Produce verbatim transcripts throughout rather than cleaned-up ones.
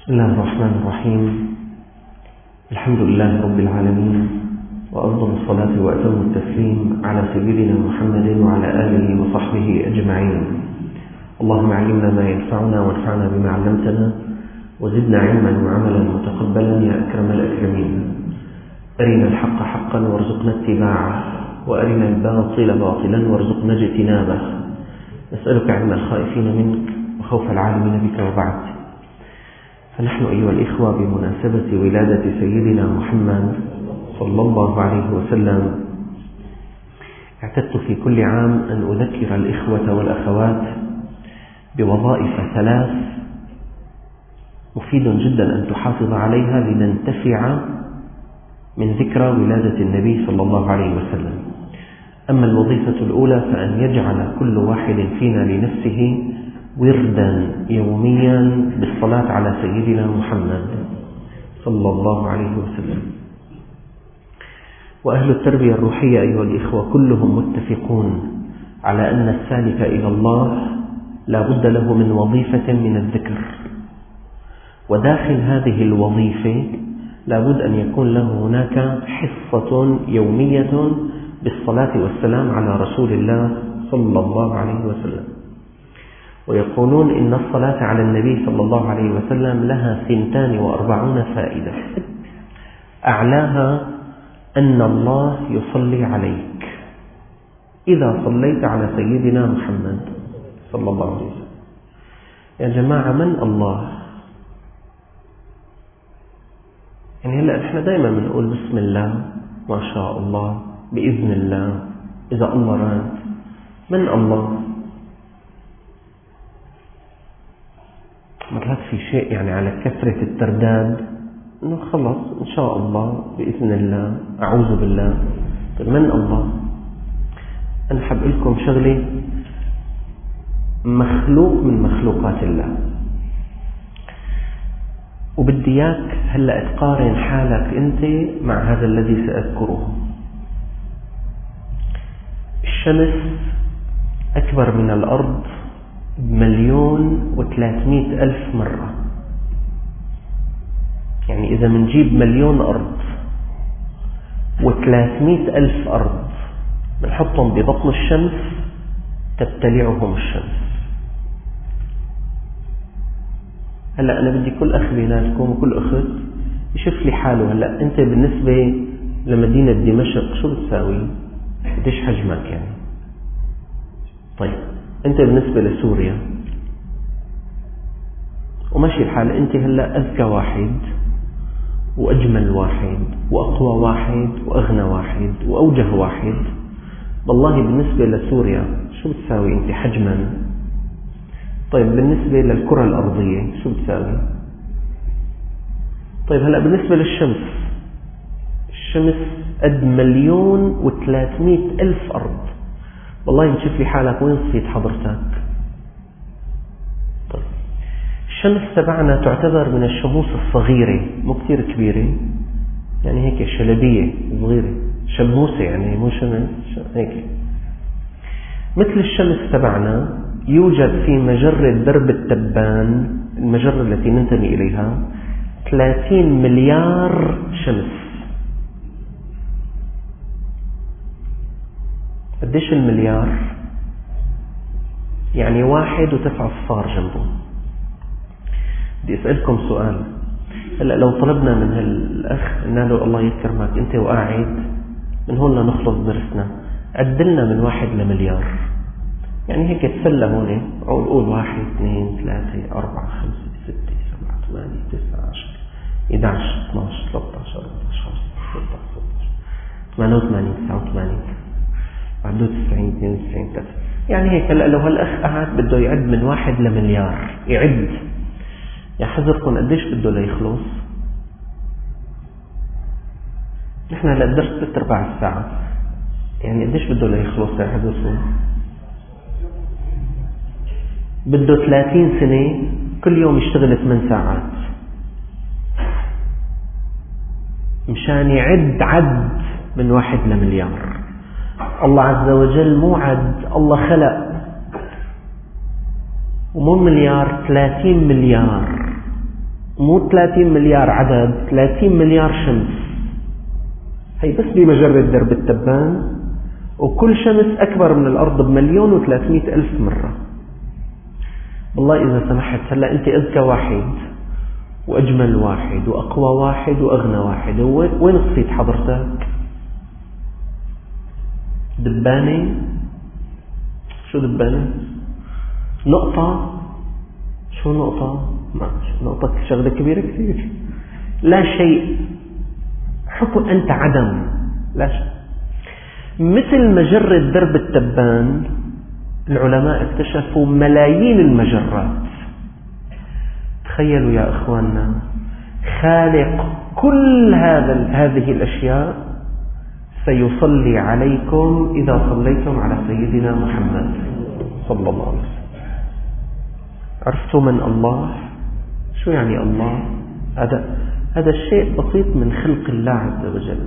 بسم الله الرحمن الرحيم. الحمد لله رب العالمين، وأفضل الصلاة وأتم التسليم على سيدنا محمد وعلى آله وصحبه أجمعين. اللهم علمنا ما ينفعنا وانفعنا بما علمتنا، وزدنا علما وعملا متقبلا يا أكرم الأكرمين. أرنا الحق حقا وارزقنا اتباعه، وأرنا الباطل باطلا وارزقنا اجتنابه. نسألك علم الخائفين منك وخوف العالمين بك. وبعد، فنحن أيها الإخوة بمناسبة ولادة سيدنا محمد صلى الله عليه وسلم اعتدت في كل عام أن أذكر الإخوة والأخوات بوظائف ثلاث مفيد جدا أن تحافظ عليها لننتفع من ذكرى ولادة النبي صلى الله عليه وسلم. أما الوظيفة الأولى فأن يجعل كل واحد فينا لنفسه وردا يوميا بالصلاة على سيدنا محمد صلى الله عليه وسلم. وأهل التربية الروحية أيها الإخوة كلهم متفقون على أن السالك إلى الله لا بد له من وظيفة من الذكر، وداخل هذه الوظيفة لا بد أن يكون له هناك حصة يومية بالصلاة والسلام على رسول الله صلى الله عليه وسلم. ويقولون إن الصلاة على النبي صلى الله عليه وسلم لها ثنتان وأربعون فائدة، أعلاها أن الله يصلي عليك إذا صليت على سيدنا محمد صلى الله عليه وسلم. يا جماعة، من الله؟ يعني هلأ إحنا دائما بنقول بسم الله، ما شاء الله، بإذن الله، إذا الله راد. من الله؟ مرات في شيء يعني على كثرة الترداد إنه خلص إن شاء الله، بإذن الله، أعوذ بالله. طيب من الله؟ أنا حاب لكم شغلة، مخلوق من مخلوقات الله، وبدي إياك هلأ تقارن حالك أنت مع هذا الذي سأذكره. الشمس أكبر من الأرض بمليون وثلاثمائة ألف مرة. يعني إذا منجيب مليون أرض وثلاثمائة ألف أرض بنحطهم ببطن الشمس تبتلعهم الشمس. هلأ أنا بدي كل أخ بيناتكم وكل أخت يشوف لي حاله. هلأ أنت بالنسبة لمدينة دمشق شو بتساوي؟ قديش حجمك يعني؟ طيب أنت بالنسبة لسوريا وماشي الحال، أنت هلأ أذكى واحد وأجمل واحد وأقوى واحد وأغنى واحد وأوجه واحد. والله بالنسبة لسوريا شو بتساوي أنت حجما؟ طيب بالنسبة للكرة الأرضية شو بتساوي؟ طيب هلأ بالنسبة للشمس، الشمس قد مليون وثلاثمائة ألف أرض. والله بتشوف لي حالك وين صفيت حضرتك؟ طيب الشمس تبعنا تعتبر من الشموس الصغيرة، مو كثير كبيرة، يعني هيك شلبية صغيرة، شموسة يعني، مو شمس هيك. مثل الشمس تبعنا يوجد في مجرة درب التبان، المجرة التي ننتمي إليها، ثلاثين مليار شمس. قديش المليار؟ يعني واحد وتسعة صفار جنبه. بدي أسألكم سؤال. هلأ لو طلبنا من هالأخ قلنا له الله يكرمك أنت وقاعد من هون لنخلص درسنا، عدلنا من واحد لمليار، يعني هيك تسلى هون، أو نقول واحد اثنين ثلاثة أربعة خمسة ستة سبعة ثمانية تسعة عشر إحدى عشر اثني عشر ثلاثة عشر أربعة عشر خمسة عشر ستة عشر ثمانية وثمانين تسعة وثمانين بعده تسعين اثنين وتسعين ثلاثة. يعني هيك هلا لو هالأخ قاعد بده يعد من واحد لمليار، يعد، يا حذركم قديش بده ليخلص؟ نحن هلا الدرس ثلاث أرباع الساعة، يعني قديش بده ليخلص يا حذركم؟ بده ثلاثين سنة كل يوم يشتغل ثمان ساعات مشان يعد عد من واحد لمليار. الله عز وجل مو عد، الله خلق، ومو مليار، ثلاثين مليار. مو ثلاثين مليار عدد، ثلاثين مليار شمس. هي بس بمجرة درب التبان، وكل شمس أكبر من الأرض بمليون وثلاثمائة ألف مرة. والله إذا سمحت هلأ أنت أذكى واحد وأجمل واحد وأقوى واحد وأغنى واحد، وين قصيت حضرتك؟ دبانة؟ شو دبانة؟ نقطة؟ شو نقطة؟ ما نقطة شغلة كبيرة كثير. لا شيء، حكم أنت عدم، لا شيء. مثل مجرة درب التبان العلماء اكتشفوا ملايين المجرات. تخيلوا يا أخواننا، خالق كل هذا هذه الأشياء سيصلي عليكم إذا صليتم على سيدنا محمد صلى الله عليه وسلم. عرفتوا من الله؟ شو يعني الله؟ هذا هذا الشيء بسيط من خلق الله عز وجل.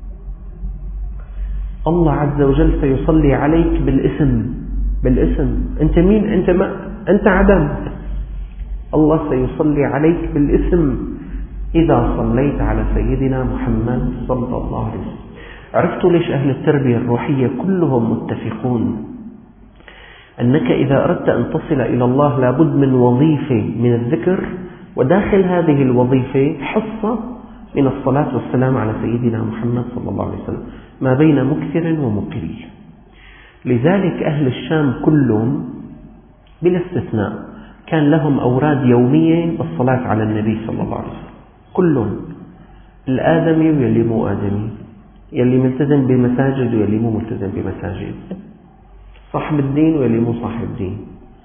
الله عز وجل سيصلي عليك بالاسم، بالاسم. أنت مين؟ أنت ما أنت عدم. الله سيصلي عليك بالاسم إذا صليت على سيدنا محمد صلى الله عليه وسلم. عرفتوا ليش أهل التربية الروحية كلهم متفقون أنك إذا أردت أن تصل إلى الله لابد من وظيفة من الذكر، وداخل هذه الوظيفة حصة من الصلاة والسلام على سيدنا محمد صلى الله عليه وسلم، ما بين مكثر ومقل. لذلك أهل الشام كلهم بلا استثناء كان لهم أوراد يومية بالصلاة على النبي صلى الله عليه وسلم، كلهم، الآدمي واللي مو آدمي، يلي ملتزم بمساجد واللي مو ملتزم بمساجد، صاحب الدين واللي مو صاحب الدين.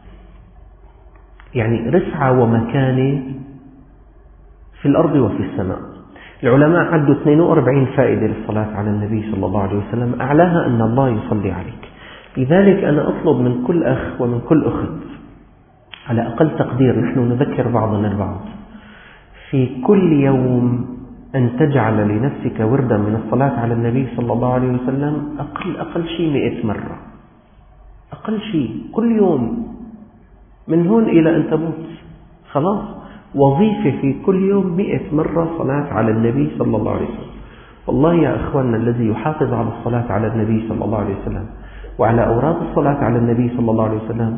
يعني رفعة ومكانة في الأرض وفي السماء. العلماء عدوا اثنين وأربعين فائدة للصلاة على النبي صلى الله عليه وسلم، أعلاها أن الله يصلي عليك. لذلك أنا أطلب من كل أخ ومن كل أخت على أقل تقدير، نحن نذكر بعضنا البعض، في كل يوم أن تجعل لنفسك وردا من الصلاة على النبي صلى الله عليه وسلم أقل أقل شيء مئة مرة، أقل شيء كل يوم، من هون إلى أن تموت. خلاص، وظيفة في كل يوم مئة مرة صلاة على النبي صلى الله عليه وسلم. والله يا أخواننا، الذي يحافظ على الصلاة على النبي صلى الله عليه وسلم وعلى أوراد الصلاة على النبي صلى الله عليه وسلم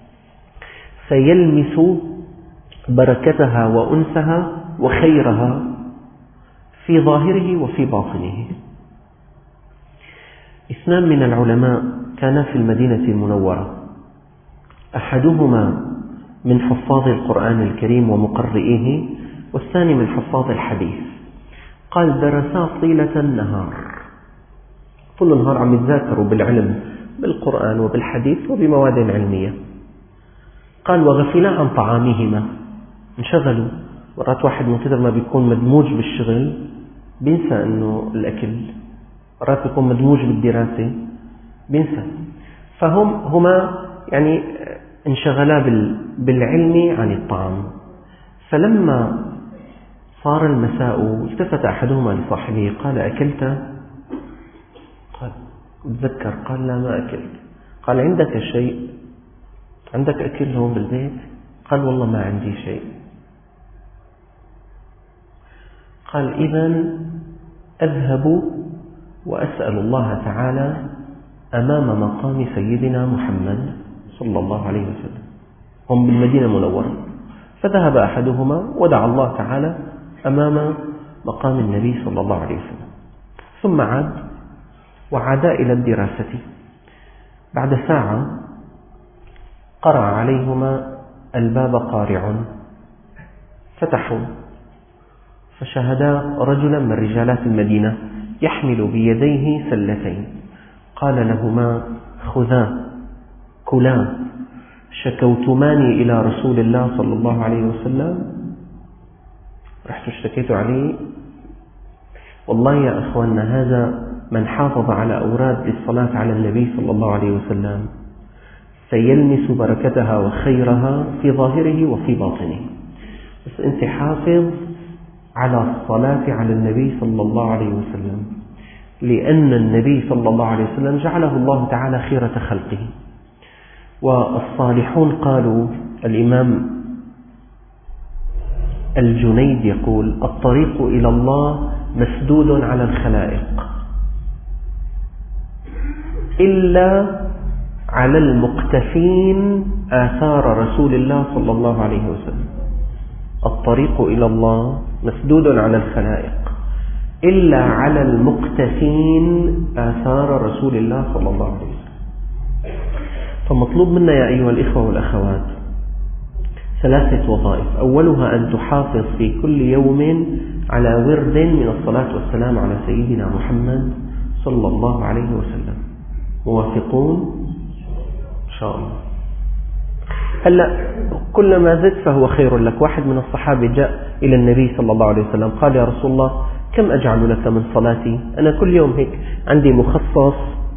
سيلمس بركتها وأنسها وخيرها في ظاهره وفي باطنه. اثنان من العلماء كانا في المدينة المنورة، أحدهما من حفاظ القرآن الكريم ومقرئيه، والثاني من حفاظ الحديث. قال درسا طيلة النهار، طول النهار عم يتذاكروا بالعلم، بالقرآن وبالحديث وبمواد علمية. قال وغفلا عن طعامهما، انشغلوا. مرات واحد من كثر ما بيكون مدموج بالشغل بينسى أنه الأكل، مرات بيكون مدموج بالدراسة بينسى. فهم هما يعني انشغلا بالعلم عن الطعام. فلما صار المساء التفت أحدهما لصاحبه قال أكلت؟ قال تذكر، قال لا ما أكلت. قال عندك شيء؟ عندك أكل هون بالبيت؟ قال والله ما عندي شيء. قال إذن أذهب وأسأل الله تعالى أمام مقام سيدنا محمد صلى الله عليه وسلم. هم بالمدينة المنورة. فذهب أحدهما ودعا الله تعالى أمام مقام النبي صلى الله عليه وسلم، ثم عاد وعادا إلى الدراسة. بعد ساعة قرع عليهما الباب قارع، فتحوا فشاهدا رجلا من رجالات المدينة يحمل بيديه سلتين. قال لهما خذا كلا شكوتماني إلى رسول الله صلى الله عليه وسلم؟ رحت اشتكيت عليه. والله يا أخواننا، هذا من حافظ على أوراد للصلاة على النبي صلى الله عليه وسلم سيلمس بركتها وخيرها في ظاهره وفي باطنه. بس أنت حافظ على الصلاة على النبي صلى الله عليه وسلم، لأن النبي صلى الله عليه وسلم جعله الله تعالى خيرة خلقه. والصالحون قالوا، الإمام الجنيد يقول: الطريق إلى الله مسدود على الخلائق إلا على المقتفين آثار رسول الله صلى الله عليه وسلم. الطريق إلى الله مسدود على الخلائق إلا على المقتفين آثار رسول الله صلى الله عليه وسلم. فمطلوب منا يا أيها الإخوة والأخوات ثلاثة وظائف. أولها أن تحافظ في كل يوم على ورد من الصلاة والسلام على سيدنا محمد صلى الله عليه وسلم. موافقون؟ إن شاء الله. هلأ كلما زدت فهو خير لك. واحد من الصحابة جاء إلى النبي صلى الله عليه وسلم قال: يا رسول الله، كم أجعل لك من صلاتي؟ أنا كل يوم هيك عندي مخصص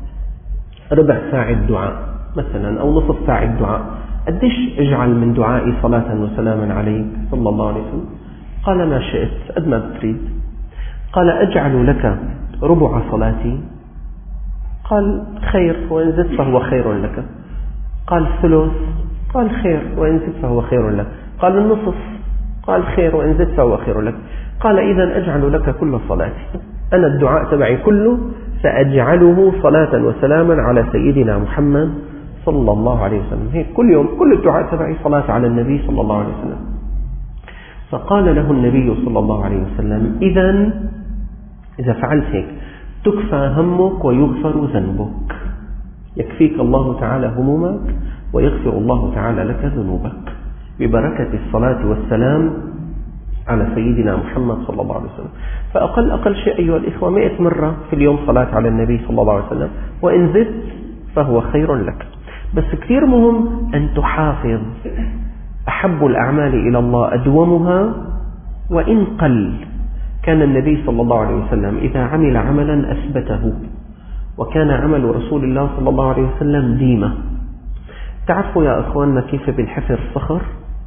ربع ساعة دعاء مثلا أو نصف ساعة دعاء، قديش أجعل من دعائي صلاة وسلاما عليك صلى الله عليه وسلم؟ قال: ما شئت، قد ما بتريد. قال: أجعل لك ربع صلاتي؟ قال: خير، وإن زدت فهو خير لك. قال: ثلث؟ قال: خير، وإن زدت فهو خير لك. قال: النصف؟ قال: خير، وإن زدت فهو خير لك. قال: إذن أجعل لك كل صلاتي، أنا الدعاء تبعي كله سأجعله صلاة وسلاما على سيدنا محمد صلى الله عليه وسلم. هيك كل يوم كل الدعاء تبعي صلاة على النبي صلى الله عليه وسلم. فقال له النبي صلى الله عليه وسلم: إذن إذا فعلت هيك تكفى همك ويغفر ذنبك، يكفيك الله تعالى همومك ويغفر الله تعالى لك ذنوبك ببركة الصلاة والسلام على سيدنا محمد صلى الله عليه وسلم. فأقل أقل شيء أيها الإخوة مئة مرة في اليوم صلاة على النبي صلى الله عليه وسلم، وإن زدت فهو خير لك. بس كثير مهم أن تحافظ. أحب الأعمال إلى الله أدومها وإن قل. كان النبي صلى الله عليه وسلم إذا عمل عملا أثبته، وكان عمل رسول الله صلى الله عليه وسلم ديمة. تعرفوا يا أخواننا كيف بنحفر الصخر؟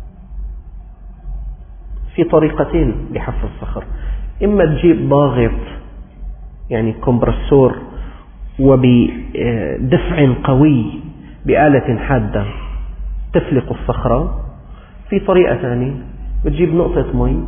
في طريقتين لحفر الصخر. إما تجيب ضاغط يعني كومبرسور وبدفع قوي بآلة حادة تفلق الصخرة. في طريقة ثانية بتجيب نقطة مي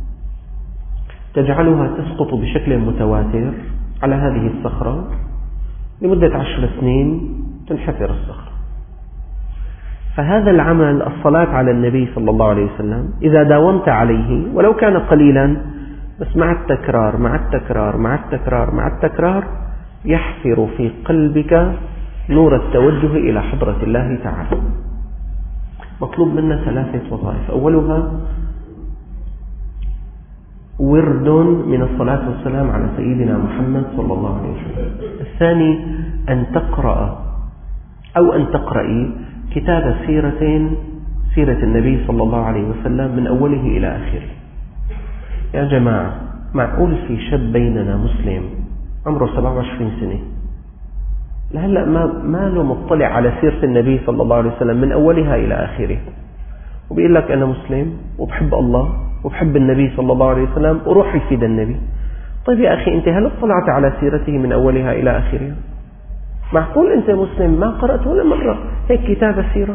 تجعلها تسقط بشكل متواتر على هذه الصخرة لمدة عشر سنين تنحفر الصخرة. فهذا العمل الصلاة على النبي صلى الله عليه وسلم إذا داومت عليه ولو كان قليلا، بس مع التكرار مع التكرار مع التكرار مع التكرار يحفر في قلبك نور التوجه إلى حضرة الله تعالى. مطلوب منا ثلاثة وظائف. أولها ورد من الصلاة والسلام على سيدنا محمد صلى الله عليه وسلم. الثاني أن تقرأ أو أن تقرأي كتاب سيرة سيرة النبي صلى الله عليه وسلم من أوله إلى آخره. يا جماعة، معقول في شاب بيننا مسلم عمره سبعة وعشرين سنة لهلأ ما ما له مطلع على سيرة النبي صلى الله عليه وسلم من أولها إلى آخره، وبيقول لك أنا مسلم وبحب الله وبحب النبي صلى الله عليه وسلم وروح يفيد النبي. طيب يا أخي، أنت هل اطلعت على سيرته من أولها إلى آخرها؟ معقول أنت مسلم ما قرأت ولا مرة هيك كتاب سيرة؟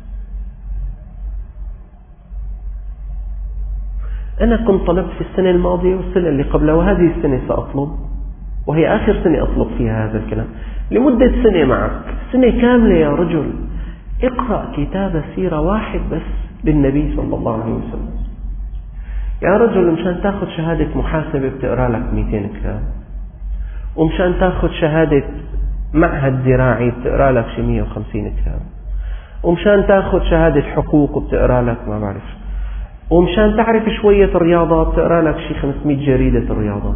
أنا كنت طلبت في السنة الماضية والسنة اللي قبلها وهذه السنة سأطلب، وهي آخر سنة أطلب فيها هذا الكلام لمدة سنة معك، سنة كاملة يا رجل. اقرأ كتاب سيرة واحد بس للنبي صلى الله عليه وسلم. يا رجل، مشان تاخذ شهادة محاسبة بتقرأ لك مئتين كتاب، ومشان تاخذ شهادة معهد زراعي بتقرأ لك شي مئة وخمسين كتاب، ومشان تاخذ شهادة حقوق بتقرأ لك ما بعرف، ومشان تعرف شوية رياضة بتقرأ لك شي خمسمئة جريدة الرياضة،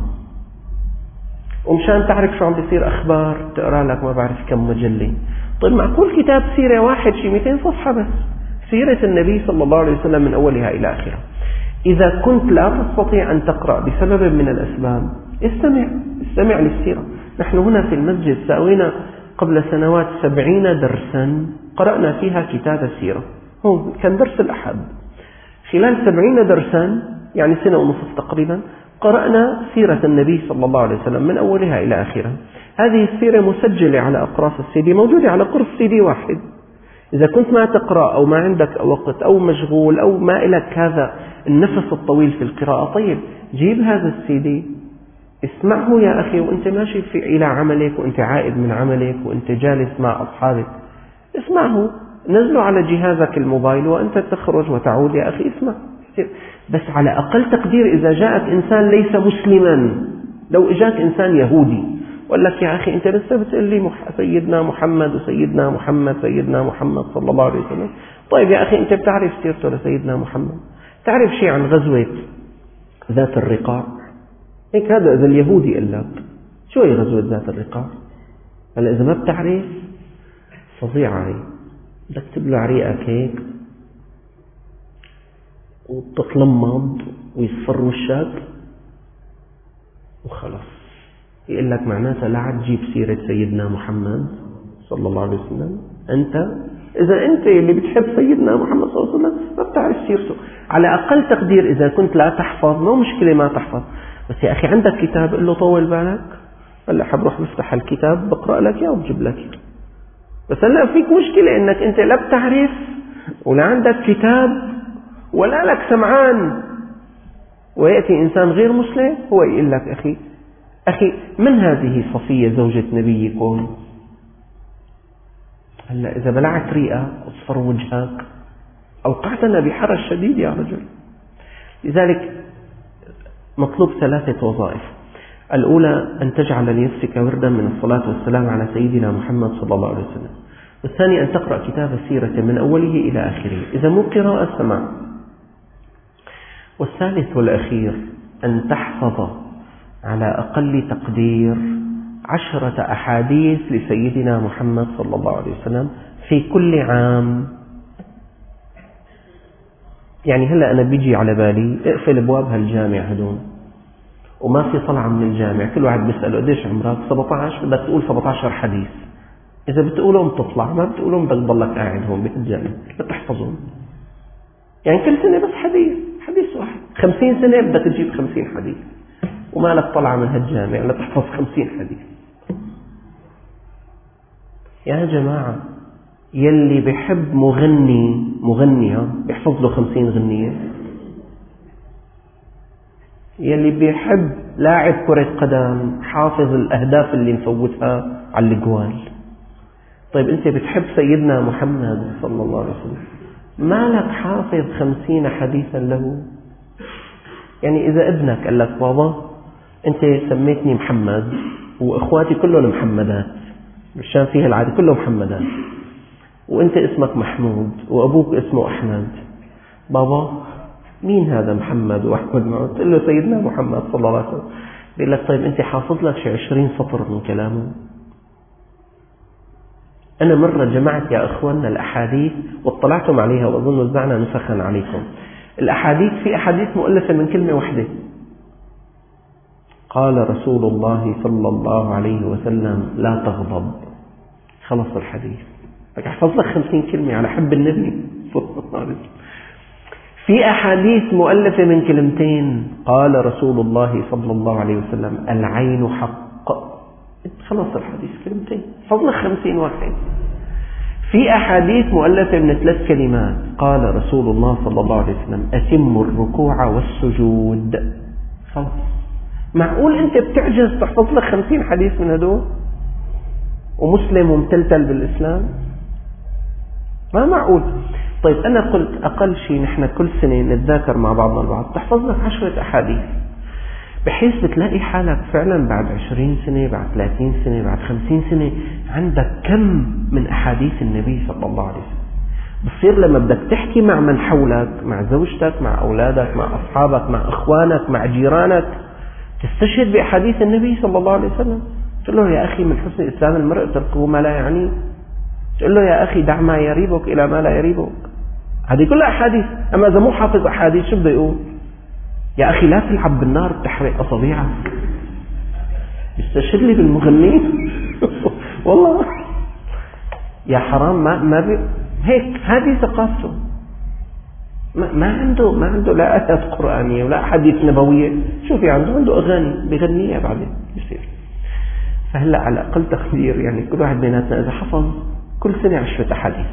ومشان تعرف شو عم بيصير أخبار تقرأ لك ما بعرف كم مجلة. طيب معقول كتاب سيرة واحد شي مئتين صفحة بس؟ سيرة النبي صلى الله عليه وسلم من أولها إلى آخرها. إذا كنت لا تستطيع أن تقرأ بسبب من الأسباب، استمع استمع للسيرة. نحن هنا في المسجد سوينا قبل سنوات سبعين درسا قرأنا فيها كتاب السيرة. هو كان درس الأحد. خلال سبعين درسا يعني سنة ونصف تقريبا قرأنا سيرة النبي صلى الله عليه وسلم من أولها إلى آخرها. هذه السيرة مسجلة على أقراص السيدي، موجودة على قرص سيدي واحد. إذا كنت ما تقرأ أو ما عندك وقت أو مشغول أو ما إلك هذا النفس الطويل في القراءة، طيب جيب هذا السيدي اسمعه يا أخي وأنت ماشي في إلى عملك وأنت عائد من عملك وأنت جالس مع أصحابك، اسمعه، نزله على جهازك الموبايل وأنت تخرج وتعود يا أخي اسمع. بس على أقل تقدير إذا جاءك إنسان ليس مسلما، لو إجاك إنسان يهودي وقال لك يا أخي أنت لسه بتقول لي سيدنا محمد وسيدنا محمد سيدنا محمد صلى الله عليه وسلم، طيب يا أخي أنت بتعرف سيرته لسيدنا محمد؟ تعرف شيء عن غزوة ذات الرقاع؟ هيك هذا إذا اليهودي قال لك شو هي غزوة ذات الرقاع؟ هلا إذا ما بتعرف فظيعة هي، بدك تبلع ريقك هيك وتتلمض ويصفر وشك وخلص. يقول لك معناتها لا عاد تجيب سيرة سيدنا محمد صلى الله عليه وسلم. أنت إذا أنت اللي بتحب سيدنا محمد صلى الله عليه وسلم ما بتعرف سيرته. على أقل تقدير إذا كنت لا تحفظ مو مشكلة ما تحفظ، بس يا أخي عندك كتاب قل له طول بالك، هلا حبروح بفتح الكتاب بقرأ لك إياه وبجيب لك إياه. بس هلا فيك مشكلة إنك أنت لا بتعرف ولا عندك كتاب ولا لك سمعان، ويأتي إنسان غير مسلم هو يقول لك أخي أخي من هذه صفية زوجة نبيكم؟ هلا إذا بلعت ريقك واصفر وجهك أوقعتنا بحرج شديد يا رجل. لذلك مطلوب ثلاثة وظائف. الأولى أن تجعل لنفسك وردا من الصلاة والسلام على سيدنا محمد صلى الله عليه وسلم. والثاني أن تقرأ كتاب السيرة من أوله إلى آخره، إذا مو قراءة سمع. والثالث والأخير أن تحفظ على أقل تقدير عشرة أحاديث لسيدنا محمد صلى الله عليه وسلم في كل عام. يعني هلأ أنا بيجي على بالي اقفل أبواب هالجامع هدول وما في طلعة من الجامع، كل واحد بيسأله قديش عمرك؟ سبعة عشر، بدك تقول سبعة عشر حديث. إذا بتقولهم تطلع، ما بتقولهم بدك تضلك قاعد هون بهالجامع بتحفظهم. يعني كل سنة بس حديث حديث واحد. خمسين سنة بدك تجيب خمسين حديث وما لك طلعة من هالجامع لتحفظ خمسين حديث. يا جماعة يلي بيحب مغني مغنية بيحفظ له خمسين غنية، يلي بيحب لاعب كرة قدم حافظ الأهداف اللي نفوتها على الجوال. طيب أنت بتحب سيدنا محمد صلى الله عليه وسلم ما لك حافظ خمسين حديثا له؟ يعني إذا ابنك قال لك بابا أنت سميتني محمد وإخواتي كلهم محمدات، مشان فيها العادة كلهم محمدات، وأنت اسمك محمود وأبوك اسمه أحمد، بابا مين هذا محمد وأحمد معه؟ تقول له سيدنا محمد صلى الله عليه وسلم. بيقول لك طيب أنت حافظ لك شي عشرين سطر من كلامه؟ أنا مرة جمعت يا أخواننا الأحاديث واطلعتم عليها وأظن وزعنا نسخا عليكم. الأحاديث في أحاديث مؤلفة من كلمة واحدة. قال رسول الله صلى الله عليه وسلم لا تغضب، خلص الحديث. بدك أحفظ لك خمسين كلمة على حب النبي صلى الله عليه وسلم. في أحاديث مؤلفة من كلمتين، قال رسول الله صلى الله عليه وسلم العين حق، خلص الحديث كلمتين، حفظ لك خمسين واحد. في أحاديث مؤلفة من ثلاث كلمات، قال رسول الله صلى الله عليه وسلم أتم الركوع والسجود، خلص. معقول أنت بتعجز تحفظ لك خمسين حديث من هدول ومسلم ومتلتل بالإسلام؟ ما معقول. طيب أنا قلت أقل شيء نحن كل سنة نتذاكر مع بعضنا البعض تحفظ لك عشرة أحاديث، بحيث بتلاقي حالك فعلا بعد عشرين سنة بعد ثلاثين سنة بعد خمسين سنة عندك كم من أحاديث النبي صلى الله عليه وسلم. بصير لما بدك تحكي مع من حولك، مع زوجتك، مع أولادك، مع أصحابك، مع أخوانك، مع جيرانك، تستشهد بأحاديث النبي صلى الله عليه وسلم. تقول له يا أخي من حسن إسلام المرء تركه ما لا يعنيه. تقول له يا أخي دع ما يريبك إلى ما لا يريبك. هذه كلها أحاديث. أما إذا مو حافظ أحاديث شو بده يقول؟ يا أخي لا تلعب بالنار بتحرق أصابيعك. يستشهد لي بالمغنين والله يا حرام. ما ما بي... هيك هذه ثقافته. ما, ما عنده ما عنده لا آيات قرآنية ولا أحاديث نبوية. شو في عنده؟ عنده أغاني بغنيها بعدين يصير. فهلا على أقل تقدير يعني كل واحد بيناتنا إذا حفظ كل سنة عشرة أحاديث،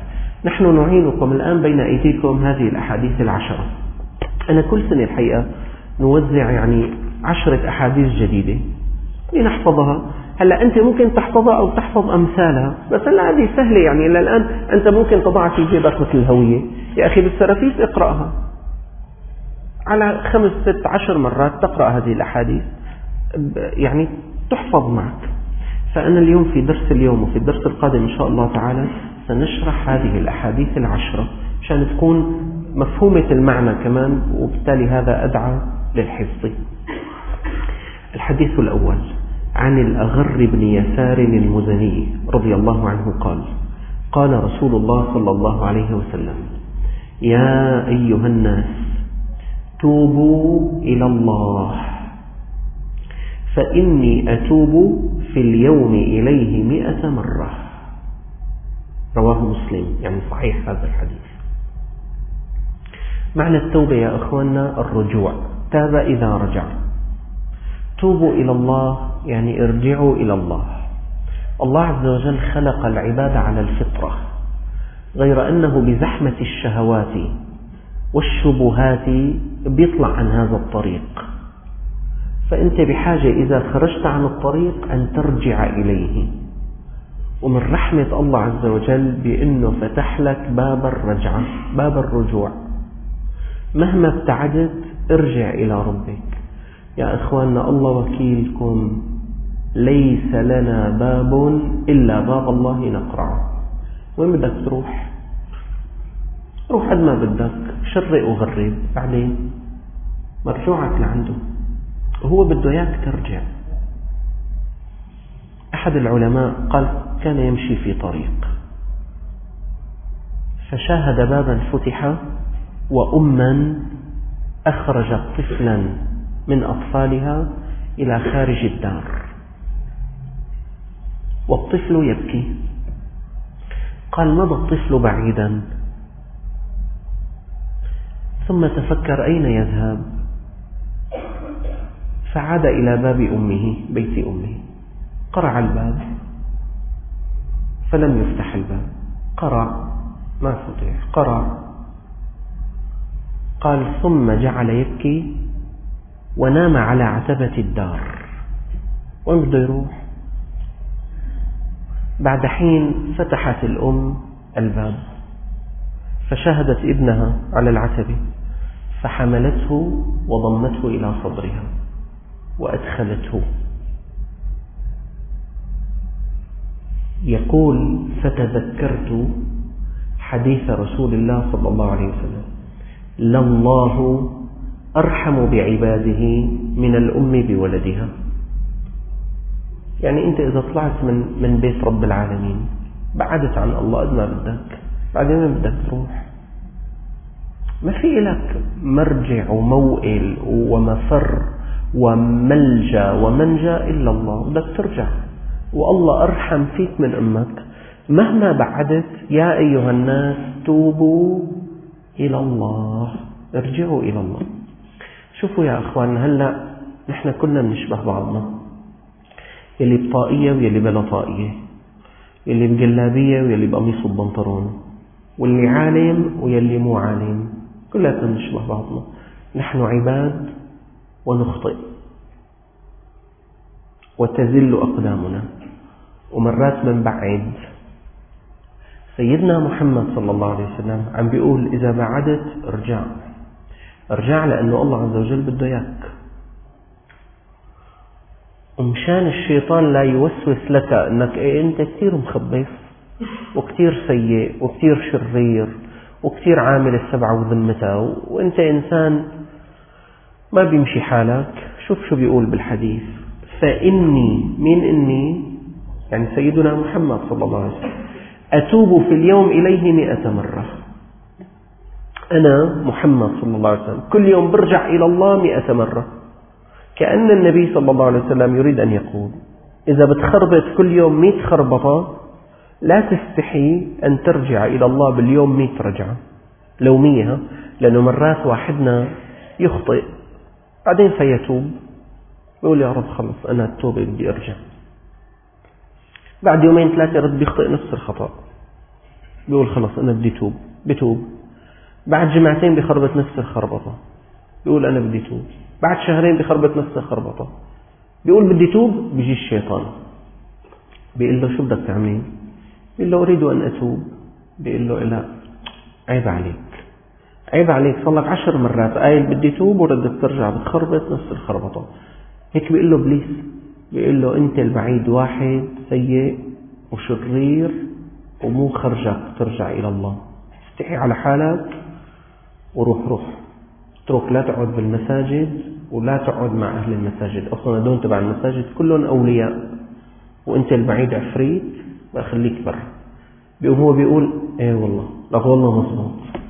نحن نعينكم الآن بين أيديكم هذه الأحاديث العشرة. أنا كل سنة الحقيقة نوزع يعني عشرة أحاديث جديدة لنحفظها. هلا أنت ممكن تحفظها أو تحفظ أمثالها، بس هلا هذه سهلة يعني. إلى الآن أنت ممكن تضعها في جيبك مثل الهوية. يا أخي بالسرافيس اقرأها على خمس ست عشر مرات، تقرأ هذه الأحاديث يعني تحفظ معك. فأنا اليوم في درس اليوم وفي الدرس القادم إن شاء الله تعالى سنشرح هذه الأحاديث العشرة عشان تكون مفهومة المعنى كمان، وبالتالي هذا أدعى للحفظ. الحديث الأول عن الأغر بن يسار المزني رضي الله عنه قال: قال رسول الله صلى الله عليه وسلم: يا أيها الناس توبوا إلى الله، فإني أتوب في اليوم إليه مئة مرة. رواه مسلم، يعني صحيح هذا الحديث. معنى التوبة يا أخواننا الرجوع، تاب إذا رجع. توبوا إلى الله يعني ارجعوا إلى الله. الله عز وجل خلق العباد على الفطرة، غير أنه بزحمة الشهوات والشبهات بيطلع عن هذا الطريق. فأنت بحاجة إذا خرجت عن الطريق أن ترجع إليه. ومن رحمة الله عز وجل بأنه فتح لك باب الرجعة، باب الرجوع. مهما ابتعدت ارجع إلى ربك. يا أخواننا الله وكيلكم، ليس لنا باب إلا باب الله نقرعه. وين بدك تروح؟ روح قد ما بدك، شرق وغرب، بعدين مرجوعك لعنده، وهو بده إياك ترجع. أحد العلماء قال: كان يمشي في طريق فشاهد بابا فتح وأما أخرجت طفلا من أطفالها إلى خارج الدار، والطفل يبكي. قال: مضى الطفل بعيدا، ثم تفكر أين يذهب، فعاد إلى باب أمه، بيت أمه. قرع الباب فلم يفتح الباب، قرع ما فتح، قرع. قال: ثم جعل يبكي ونام على عتبة الدار. وين بده يروح؟ بعد حين فتحت الأم الباب فشاهدت ابنها على العتبة، فحملته وضمته إلى صدرها وأدخلته. يقول: فتذكرت حديث رسول الله صلى الله عليه وسلم: لله أرحم بعباده من الأم بولدها. يعني أنت إذا طلعت من من بيت رب العالمين بعدت عن الله قد ما بدك، بعدين ما بدك تروح، ما في لك مرجع وموئل ومفر وملجأ ومنجا إلا الله، بدك ترجع. والله أرحم فيك من أمك. مهما بعدت يا أيها الناس توبوا إلى الله، ارجعوا إلى الله. شوفوا يا أخوان، هلأ نحن كلنا بنشبه بعضنا، يلي بطاقية ويلي بلا طاقية، يلي بجلابية ويلي بقميص وبنطلون، واللي عالم ويلي مو عالم، كلنا بنشبه بعضنا. نحن عباد ونخطئ وتزل أقدامنا، ومرات منبعد. سيدنا محمد صلى الله عليه وسلم عم بيقول: إذا بعدت ارجع، ارجع، لأنه الله عز وجل بده إياك. ومشان الشيطان لا يوسوس لك أنك إيه أنت كثير مخبص وكثير سيء وكثير شرير وكثير عامل السبعة وذمتها وأنت إنسان ما بيمشي حالك. شوف شو بيقول بالحديث: فإني، من إني يعني سيدنا محمد صلى الله عليه وسلم، أتوب في اليوم إليه مئة مرة. أنا محمد صلى الله عليه وسلم كل يوم برجع إلى الله مئة مرة. كأن النبي صلى الله عليه وسلم يريد أن يقول: إذا بتخربط كل يوم مئة خربطة لا تستحي أن ترجع إلى الله باليوم مئة رجعة، لو مية، لأنه مرات واحدنا يخطئ بعدين فيتوب يقول: يا رب خلص أنا التوبة بدي أرجع. بعد يومين ثلاثة رد بيخطئ نفس الخطأ. بيقول خلص أنا بدي توب، بتوب. بعد جمعتين بخربط نفس الخربطة، بيقول أنا بدي توب. بعد شهرين بخربط نفس الخربطة، بيقول بدي توب. بيجي الشيطان بيقول له شو بدك تعمل؟ بيقول له أريد أن أتوب. بيقول له لا، عيب عليك، عيب عليك، صار لك عشر مرات قايل بدي توب وردك ترجع بتخربط نفس الخربطة. هيك بيقول له إبليس، بيقول له أنت البعيد واحد سيء وشرير ومو خرجك ترجع إلى الله. استحي على حالك وروح روح اترك، لا تقعد بالمساجد ولا تقعد مع أهل المساجد، أصلا هدول تبع المساجد كلهم أولياء وأنت البعيد عفريت، بخليك برا. بيقوم هو بيقول ايه والله، لا والله مظبوط.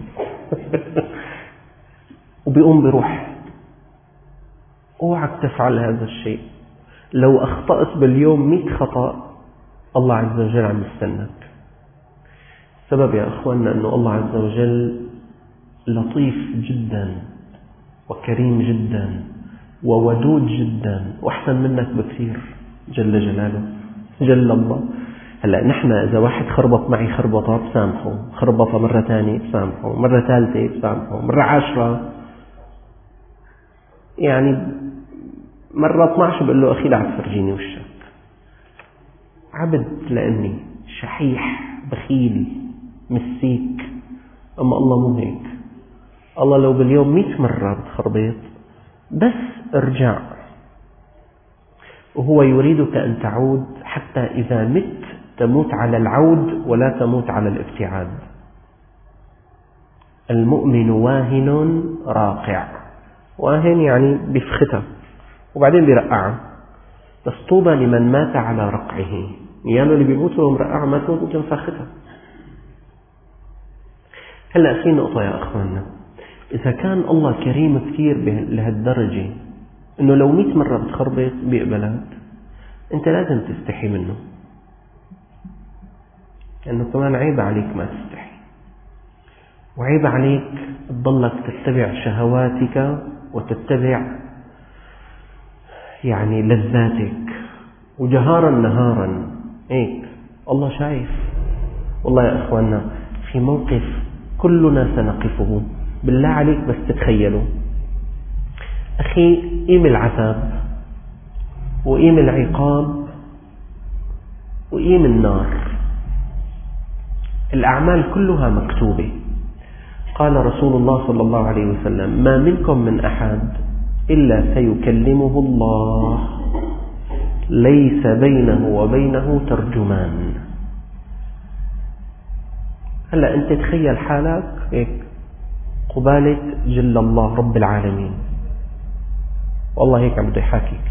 وبيقوم بيروح. اوعك تفعل هذا الشيء. لو أخطأت باليوم مئة خطأ الله عز وجل عم يستنك. السبب يا أخواننا أنه الله عز وجل لطيف جدا وكريم جدا وودود جدا وأحسن منك بكثير جل جلاله جل الله. هلأ نحن إذا واحد خربط معي خربطة بسامحه، خربطة مرة ثانية بسامحه، مرة ثالثة بسامحه، مرة عشرة، يعني مرة اثنعش بقول له أخي لا تفرجيني وشك. عبد لأني شحيح بخيل مسيك. أما الله مو هيك. الله لو باليوم مئة مرة بتخربط بس ارجع، وهو يريدك أن تعود حتى إذا مت تموت على العود ولا تموت على الابتعاد. المؤمن واهن راقع. واهن يعني بفختها وبعدين بيرقعها، بس طوبى لمن مات على رقعه. يعني اللي بيموتوا مرقعها ما تموت انت مفختها. هلأ في نقطة يا أخواننا، إذا كان الله كريم كثير لهالدرجة إنه لو مئة مرة بتخربط بيقبلك، أنت لازم تستحي منه، لأنه كمان عيب عليك ما تستحي، وعيب عليك تضلك تتبع شهواتك وتتبع يعني لذاتك وجهارا نهارا هيك. الله شايف. والله يا أخواننا في موقف كلنا سنقفه، بالله عليك بس تتخيلوا. أخي قيم العذاب وقيم العقاب وقيم النار، الأعمال كلها مكتوبة. قال رسول الله صلى الله عليه وسلم: ما منكم من أحد إلا سيكلمه الله ليس بينه وبينه ترجمان. هلأ أنت تخيل حالك هيك قبالة جل الله رب العالمين، والله هيك عم بده يحاكيك.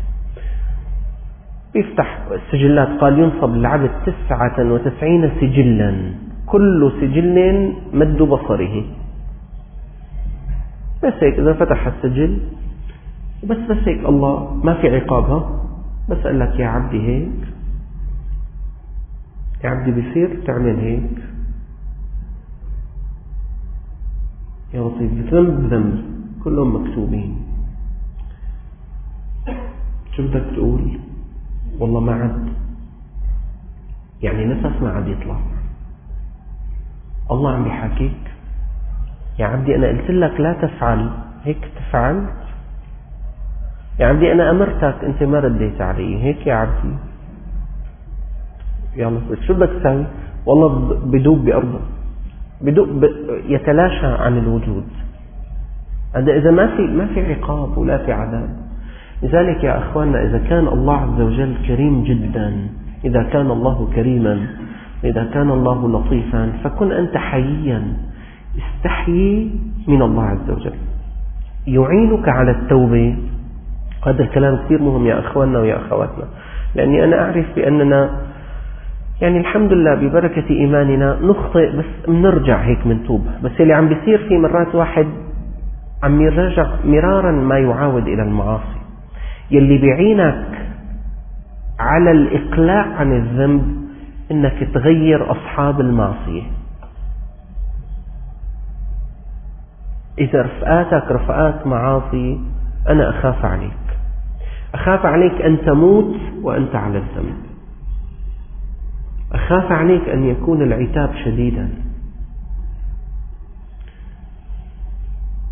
بيفتح السجلات، قال ينصب للعبد تسعة وتسعين سجلا، كل سجل مد بصره. بس هيك إذا فتح السجل بس بس هيك الله ما في عقابها، بس قال لك يا عبدي هيك، يا عبدي بيصير تعمل هيك، يا لطيف ذنب ذنب كلهم مكتوبين. شو بدك تقول؟ والله ما عاد يعني نفس ما عاد يطلع. الله عم بيحاكيك يا عبدي أنا قلت لك لا تفعل هيك تفعل، يا عبدي أنا أمرتك أنت ما رديت علي هيك، يا عبدي يا لطيف شو بدك تسوي؟ والله بدوب بأرضه، بدوب يتلاشى عن الوجود. هذا إذا ما في ما في عقاب ولا في عذاب. لذلك يا أخواننا إذا كان الله عز وجل كريم جدا، إذا كان الله كريما، إذا كان الله لطيفا، فكن أنت حييا، استحيي من الله عز وجل يعينك على التوبة. هذا الكلام كثير مهم يا أخواننا ويا أخواتنا، لأني أنا أعرف بأننا يعني الحمد لله ببركة إيماننا نخطئ بس منرجع هيك من توب. بس اللي عم بيصير في مرات واحد عم يرجع مرارا ما يعاود إلى المعاصي. يلي بيعينك على الإقلاع عن الذنب إنك تغير أصحاب المعصية. إذا رفقاتك رفقات معاصي أنا أخاف عليك، أخاف عليك أن تموت وأنت على الذنب، أخاف عليك أن يكون العتاب شديدا.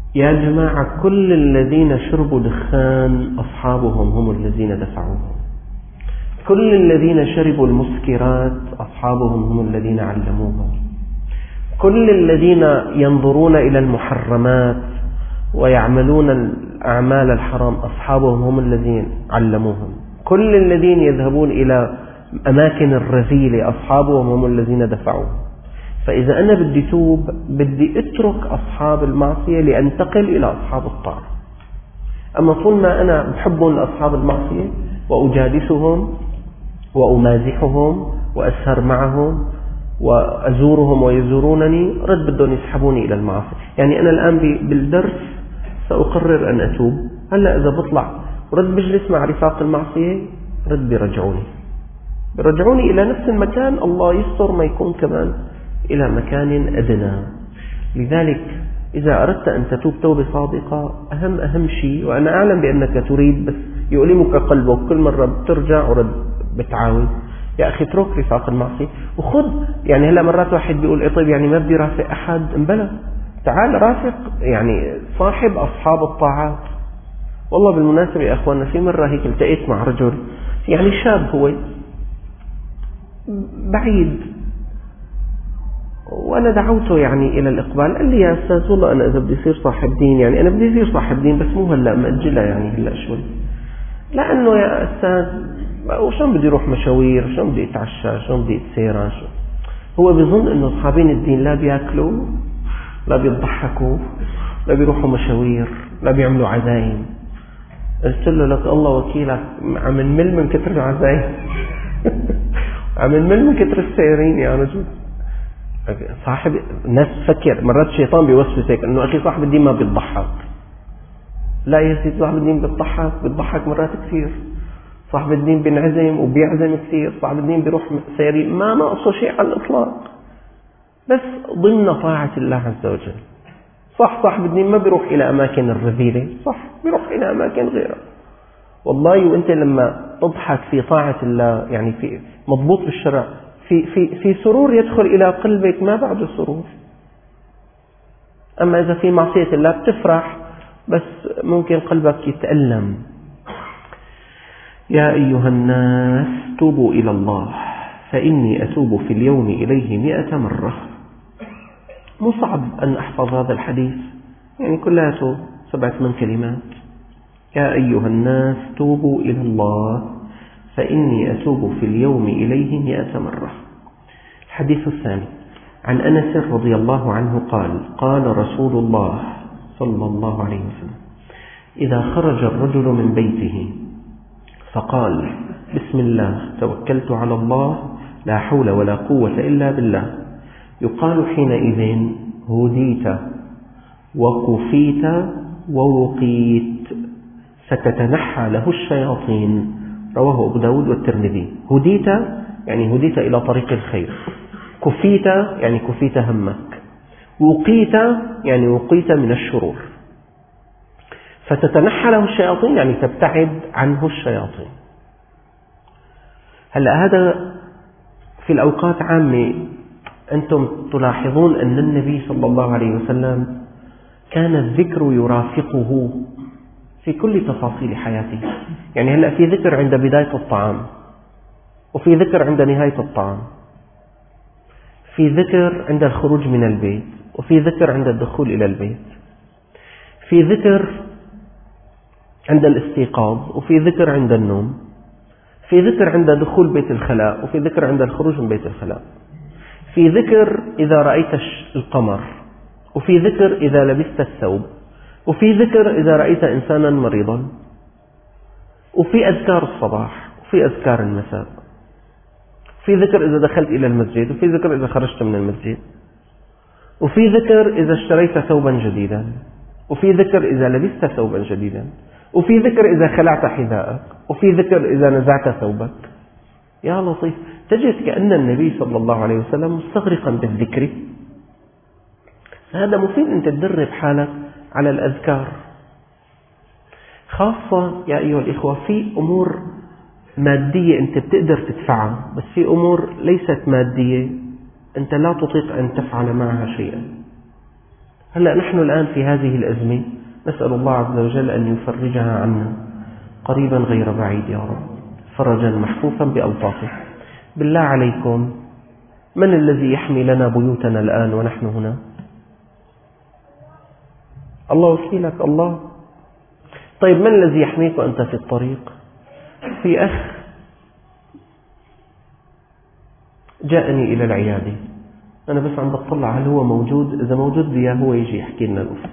يا جماعة كل الذين شربوا دخان أصحابهم هم الذين دفعوهم، كل الذين شربوا المسكرات أصحابهم هم الذين علموهم، كل الذين ينظرون إلى المحرمات ويعملون الأعمال الحرام أصحابهم هم الذين علموهم، كل الذين يذهبون إلى أماكن الرذيلة أصحابهم هم الذين دفعوهم. فإذا أنا بدي توب بدي أترك أصحاب المعصية لأنتقل إلى أصحاب الطاعة. أما طول ما أنا بحبهم لأصحاب المعصية وأجالسهم وأمازحهم وأسهر معهم وأزورهم ويزورونني، رد بدهم يسحبوني إلى المعاصي. يعني أنا الآن بالدرس سأقرر أن أتوب، هلأ إذا بطلع ورد بجلس مع رفاق المعصية رد بيرجعوني بيرجعوني إلى نفس المكان، الله يستر ما يكون كمان إلى مكان أدنى. لذلك إذا أردت أن تتوب توبة صادقة أهم أهم شيء، وأنا أعلم بأنك تريد بس يؤلمك قلبك كل مرة بترجع ورد بتعاود، يا أخي اترك رفاق المعصية وخذ. يعني هلا مرات واحد بيقول إيه طيب يعني ما بدي رافق أحد، انبلى تعال رافق، يعني صاحب أصحاب الطاعات. والله بالمناسبة يا أخواننا في مرة هيك التقيت مع رجل يعني شاب هو بعيد، وأنا دعوته يعني إلى الإقبال، قال لي يا أستاذ والله أنا إذا بدي يصير صاحب دين، يعني أنا بدي يصير صاحب دين بس مو هلأ مأجلها يعني هلأ شوي، لأنه يا أستاذ وشون بدي يروح مشاوير، شون بدي يتعشى، شون بدي يتسير. هو بيظن أنه أصحابين الدين لا بيأكلوا لا بيضحكوا لا بيروحوا مشاوير لا بيعملوا عزايم. قلت له لك الله وكيلك عم نمل من كتر العزايم عم نمل من كتر السيرين يا رجل. صاحب الناس تفكر مرات الشيطان بيوسوسك انه اخي صاحب الدين ما بيضحك. لا يا سيدي صاحب الدين بيضحك بيضحك مرات كثير. صاحب الدين بينعزم وبيعزم كثير. صاحب الدين بيروح سيرين ما ناقصه شيء على الاطلاق، بس ضمن طاعة الله عز وجل. صح صاحب الدين ما بيروح الى اماكن الرذيلة، صح بيروح الى اماكن غيرها. والله وانت لما تضحك في طاعة الله يعني في مضبوط بالشرع، في في في سرور يدخل إلى قلبك ما بعد سرور. أما إذا في معصية الله بتفرح بس ممكن قلبك يتألم. يا أيها الناس توبوا إلى الله فإني أتوب في اليوم إليه مئة مرة. مو صعب أن أحفظ هذا الحديث، يعني كلها سبعة من كلمات. يا أيها الناس توبوا إلى الله فإني أتوب في اليوم إليه مئة مرة. الحديث الثاني عن أنس رضي الله عنه قال قال رسول الله صلى الله عليه وسلم إذا خرج الرجل من بيته فقال بسم الله توكلت على الله لا حول ولا قوة إلا بالله، يقال حينئذ هديت وكفيت ووقيت فتتنحى له الشياطين. رواه أبو داود والترمذي. هديت يعني هديت إلى طريق الخير، كفيت يعني كفيت همك، وقيت يعني وقيت من الشرور، فتتنحى له الشياطين يعني تبتعد عنه الشياطين. هلأ هذا في الأوقات عامة أنتم تلاحظون أن النبي صلى الله عليه وسلم كان الذكر يرافقه في كل تفاصيل حياته. يعني هلأ في ذكر عند بداية الطعام، وفي ذكر عند نهاية الطعام، في ذكر عند الخروج من البيت، وفي ذكر عند الدخول إلى البيت، في ذكر عند الاستيقاظ، وفي ذكر عند النوم، في ذكر عند دخول بيت الخلاء، وفي ذكر عند الخروج من بيت الخلاء، في ذكر إذا رأيت القمر، وفي ذكر إذا لبست الثوب، وفي ذكر إذا رأيت إنسانا مريضا، وفي أذكار الصباح، وفي أذكار المساء، في ذكر إذا دخلت إلى المسجد، وفي ذكر إذا خرجت من المسجد، وفي ذكر إذا اشتريت ثوبا جديدا، وفي ذكر إذا لبست ثوبا جديدا، وفي ذكر إذا خلعت حذاءك، وفي ذكر إذا نزعت ثوبك. يا لطيف، تجد كأن النبي صلى الله عليه وسلم مستغرقا بالذكر. هذا مفيد أن تدرب حالك على الأذكار، خاصة يا أيها الإخوة في أمور مادية أنت بتقدر تدفعها، بس في أمور ليست مادية أنت لا تطيق أن تفعل معها شيئا. هلأ نحن الآن في هذه الأزمة نسأل الله عز وجل أن يفرجها عنا قريبا غير بعيد يا رب، فرجا محفوفا بألطافه. بالله عليكم، من الذي يحمي لنا بيوتنا الآن ونحن هنا؟ الله وكيلك، الله. طيب من الذي يحميك وأنت في الطريق؟ في أخ جاءني إلى العيادة، أنا بس عم بطلع هل هو موجود، إذا موجود لي هو يجي يحكي لنا القصة.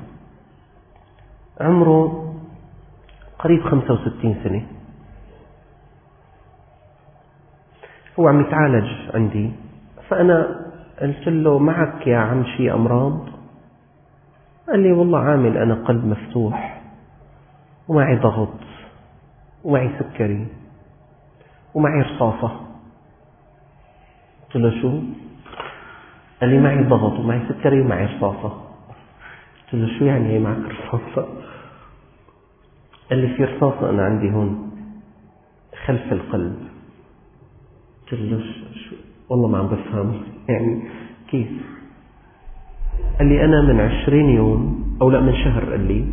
عمره قريب خمسة وستين سنة، هو عم يتعالج عندي، فأنا قلت له معك يا عم شي أمراض؟ قال لي والله عامل أنا قلب مفتوح ومعي ضغط ومعي سكري ومعي رصاصة. قلت له شو؟ قال لي معي ضغط ومعي سكري ومعي رصاصة. قلت له شو يعني هي معك رصاصة؟ قال لي في رصاصة أنا عندي هون خلف القلب. قلت له شو؟ والله ما عم بفهم يعني كيف؟ قال لي أنا من عشرين يوم أو لا من شهر، قال لي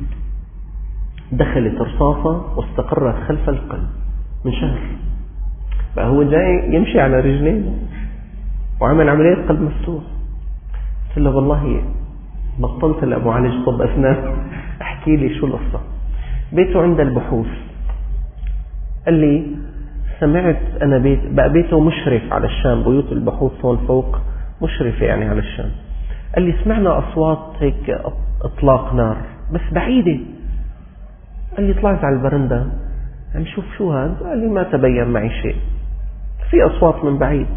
دخلت رصاصة واستقرت خلف القلب من شهر، بقى هو جاي يمشي على رجلين وعمل عملية قلب مفتوح. قلت له والله بطلت لأبو معالج طب أسنان، احكي لي شو القصة. بيته عند البحوث. قال لي سمعت أنا بيت بقى بيته مشرف على الشام، بيوت البحوث هون فوق مشرفة يعني على الشام. قال لي سمعنا أصوات هيك إطلاق نار بس بعيدة. قال لي طلعت على البرندة عم شوف شو هذا، قال لي ما تبين معي شيء، في أصوات من بعيد.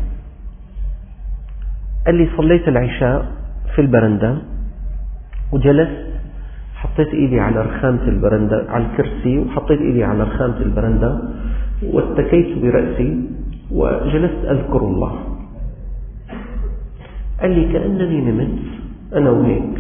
قال لي صليت العشاء في البرندة وجلست، حطيت إيدي على رخامة البرندة على الكرسي، وحطيت إيدي على رخامة البرندة واتكيت برأسي وجلست أذكر الله. قال لي كأنني نمت أنا وهيك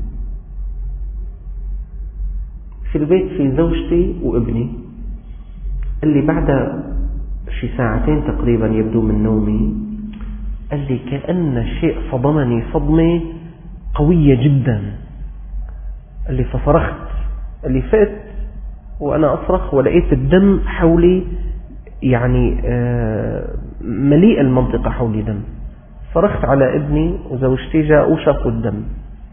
في البيت في زوجتي وابني. قال لي بعد شي ساعتين تقريبا يبدو من نومي، قال لي كأن شيء صدمني صدمة قوية جدا. قال لي فصرخت، قال لي فقت وأنا أصرخ ولقيت الدم حولي يعني مليء المنطقة حولي دم. صرخت على ابني وزوجتي، جاءوا شافوا الدم،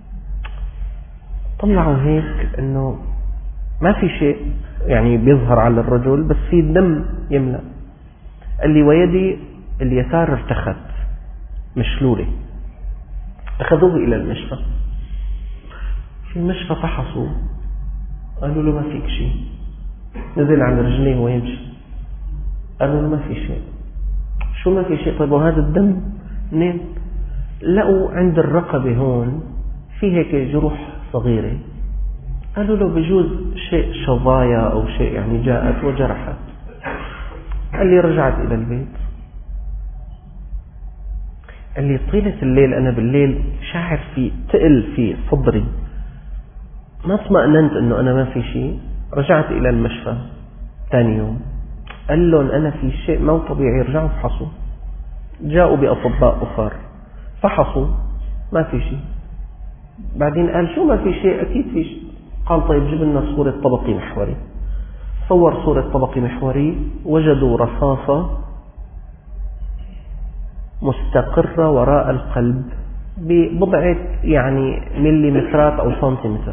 طلعوا هيك انه ما في شيء يعني بيظهر على الرجل بس في الدم يملأ. قال لي ويدي اليسار ارتخت مشلولة. أخذوه إلى المشفى، في المشفى فحصوا قالوا له ما فيك شيء. نزل على رجليه ويمشي، قالوا له ما في شيء. شو ما في شيء؟ طيب وهذا الدم منين؟ لقوا عند الرقبة هون في هيك جروح صغيرة، قالوا له بجوز شيء شظايا أو شيء يعني جاءت وجرحت. قال لي رجعت إلى البيت، قال لي طيلة الليل أنا بالليل شاعر في تقل في صدري، ما اطمأننت أنه أنا ما في شيء. رجعت إلى المشفى ثاني يوم، قال لهم أنا في شيء مو طبيعي، رجعوا فحصوا، جاءوا بأطباء أخر فحصوا ما في شيء. بعدين قال شو ما في شيء؟ أكيد في شيء. قال طيب جيب لنا صورة طبقي محوري. صور صورة طبقي محوري، وجدوا رصاصة مستقرة وراء القلب ببضعة يعني مليمترات أو سنتيمتر،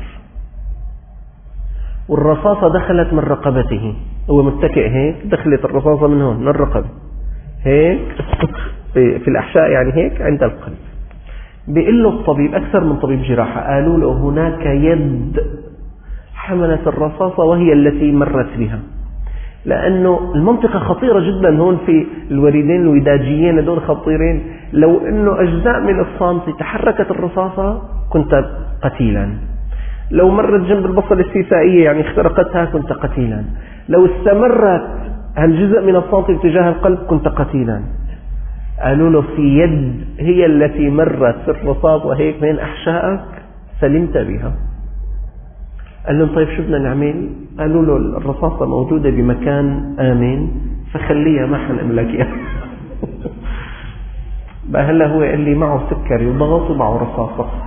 والرصاصة دخلت من رقبته، هو متكئ هيك، دخلت الرصاصة من هون من الرقبة هيك في الأحشاء يعني هيك عند القلب. بيقول له الطبيب أكثر من طبيب جراحة، قالوا له هناك يد حملت الرصاصة وهي التي مرت بها، لأنه المنطقة خطيرة جدا هون في الوريدين الوداجيين هذول خطيرين. لو أنه أجزاء من الصامت تحركت الرصاصة كنت قتيلا، لو مرت جنب البصلة السيسائية يعني اخترقتها كنت قتيلا، لو استمرت هالجزء من الصامت اتجاه القلب كنت قتيلا. قالوا له في يد هي التي مرت في الرصاصة هيك بين أحشائك سلمت بها. قال لهم طيب شو بدنا نعمل؟ قالوا له الرصاصة موجودة بمكان آمن فخليها ما حنقول إياها. بقى هلا هو قال لي معه سكري وضغط ومعه رصاصة،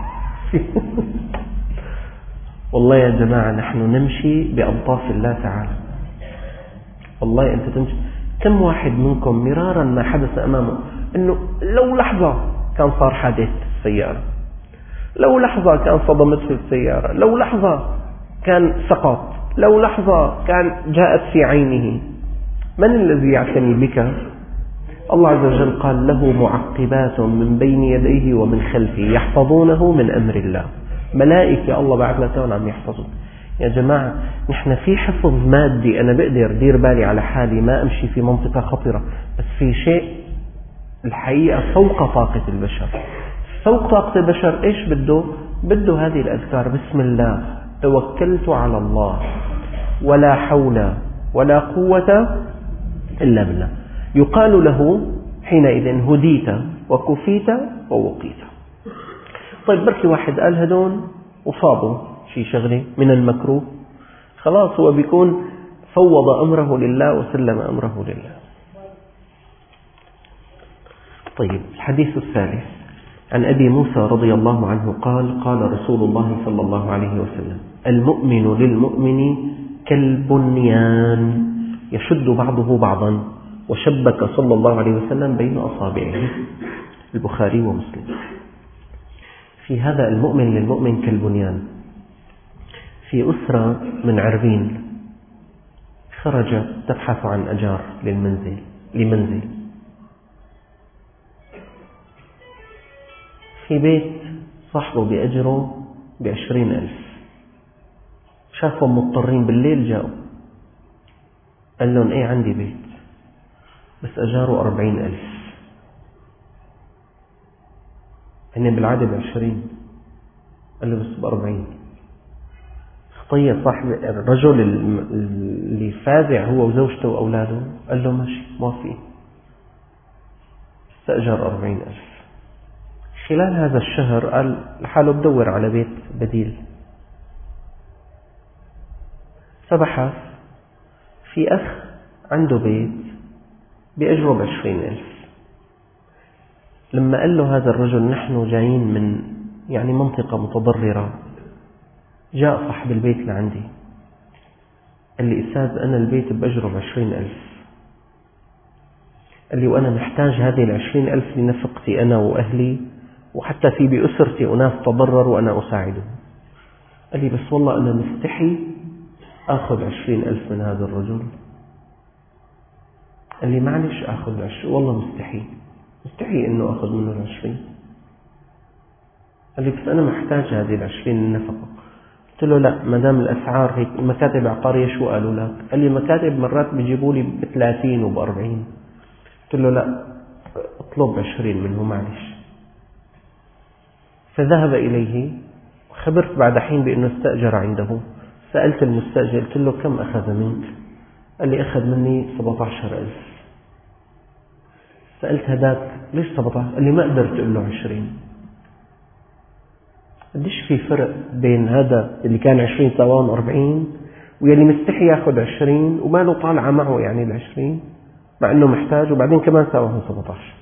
والله يا جماعة نحن نمشي بألطاف الله تعالى. والله أنت تمشي، كم واحد منكم مرارا ما حدث أمامه أنه لو لحظة كان صار حادث السيارة، لو لحظة كان صدمت في السيارة، لو لحظة كان سقط، لو لحظة كان جاءت في عينه. من الذي يعتني بك؟ الله عز وجل قال له معقبات من بين يديه ومن خلفه يحفظونه من أمر الله. ملائكة الله بعث لهم عم يحفظون. يا جماعة نحن في حفظ مادي، أنا بقدر دير بالي على حالي ما أمشي في منطقة خطرة، بس في شيء الحقيقة فوق طاقة البشر. فوق طاقة البشر إيش بده؟ بده هذه الأذكار: بسم الله توكلت على الله ولا حول ولا قوة إلا بالله. يقال له حينئذ هديت وكفيت ووقيت. طيب بركي واحد قال هدون وصابوا شي شغلة من المكروه، خلاص هو بيكون فوض أمره لله وسلم أمره لله. طيب الحديث الثالث عن أبي موسى رضي الله عنه قال: قال رسول الله صلى الله عليه وسلم: المؤمن للمؤمن كالبنيان يشد بعضه بعضا، وشبك صلى الله عليه وسلم بين أصابعه. البخاري ومسلم. في هذا المؤمن للمؤمن كالبنيان. في أسرة من عربين خرجت تبحث عن أجار للمنزل لمنزل في بيت صاحبه بأجره بعشرين ألف. شافهم مضطرين بالليل جاءوا، قال لهم: ايه عندي بيت بس أجاره أربعين ألف. هن بالعادة بعشرين، قال له بس بأربعين. طيب صاحب الرجل اللي فازع هو وزوجته وأولاده قال له: ماشي موافقين. استأجر أربعين ألف. خلال هذا الشهر قال لحاله بدور على بيت بديل، فبحث في أخ عنده بيت بأجره بعشرين ألف. لما قال له هذا الرجل: نحن جايين من يعني منطقة متضررة، جاء صاحب البيت لعندي قال لي: أستاذ أنا البيت بأجره بعشرين ألف. قال لي: وأنا محتاج هذه العشرين ألف لنفقتي أنا وأهلي، وحتى في بأسرتي أناس تضرروا وأنا أساعدهم. قال لي: بس والله أنا مستحي أخذ عشرين ألف من هذا الرجل. قال لي: معلش أخذ عشرين، والله مستحي مستحي أنه أخذ منه العشرين. قال لي: بس أنا محتاج هذه العشرين للنفقة. قلت له: لا، ما دام الأسعار هيك، المكاتب العقارية شو قالوا لك؟ قال لي: مكاتب مرات بيجيبوا لي بثلاثين وبأربعين. قلت له: لا، اطلب عشرين منه معلش. فذهب إليه، خبرت بعد حين بأنه استأجر عنده. سألت المستأجر قلت له: كم أخذ منك؟ قال لي: أخذ مني سبعة عشر ألف. سألت هداك: ليش سبعة عشر؟ قال لي: ما قدرت أقول له عشرين. قديش في فرق بين هذا اللي كان عشرين سواء أربعين ويلي مستحي ياخذ عشرين وما له طالعة معه يعني العشرين مع أنه محتاج، وبعدين كمان سواهم سبعة عشر.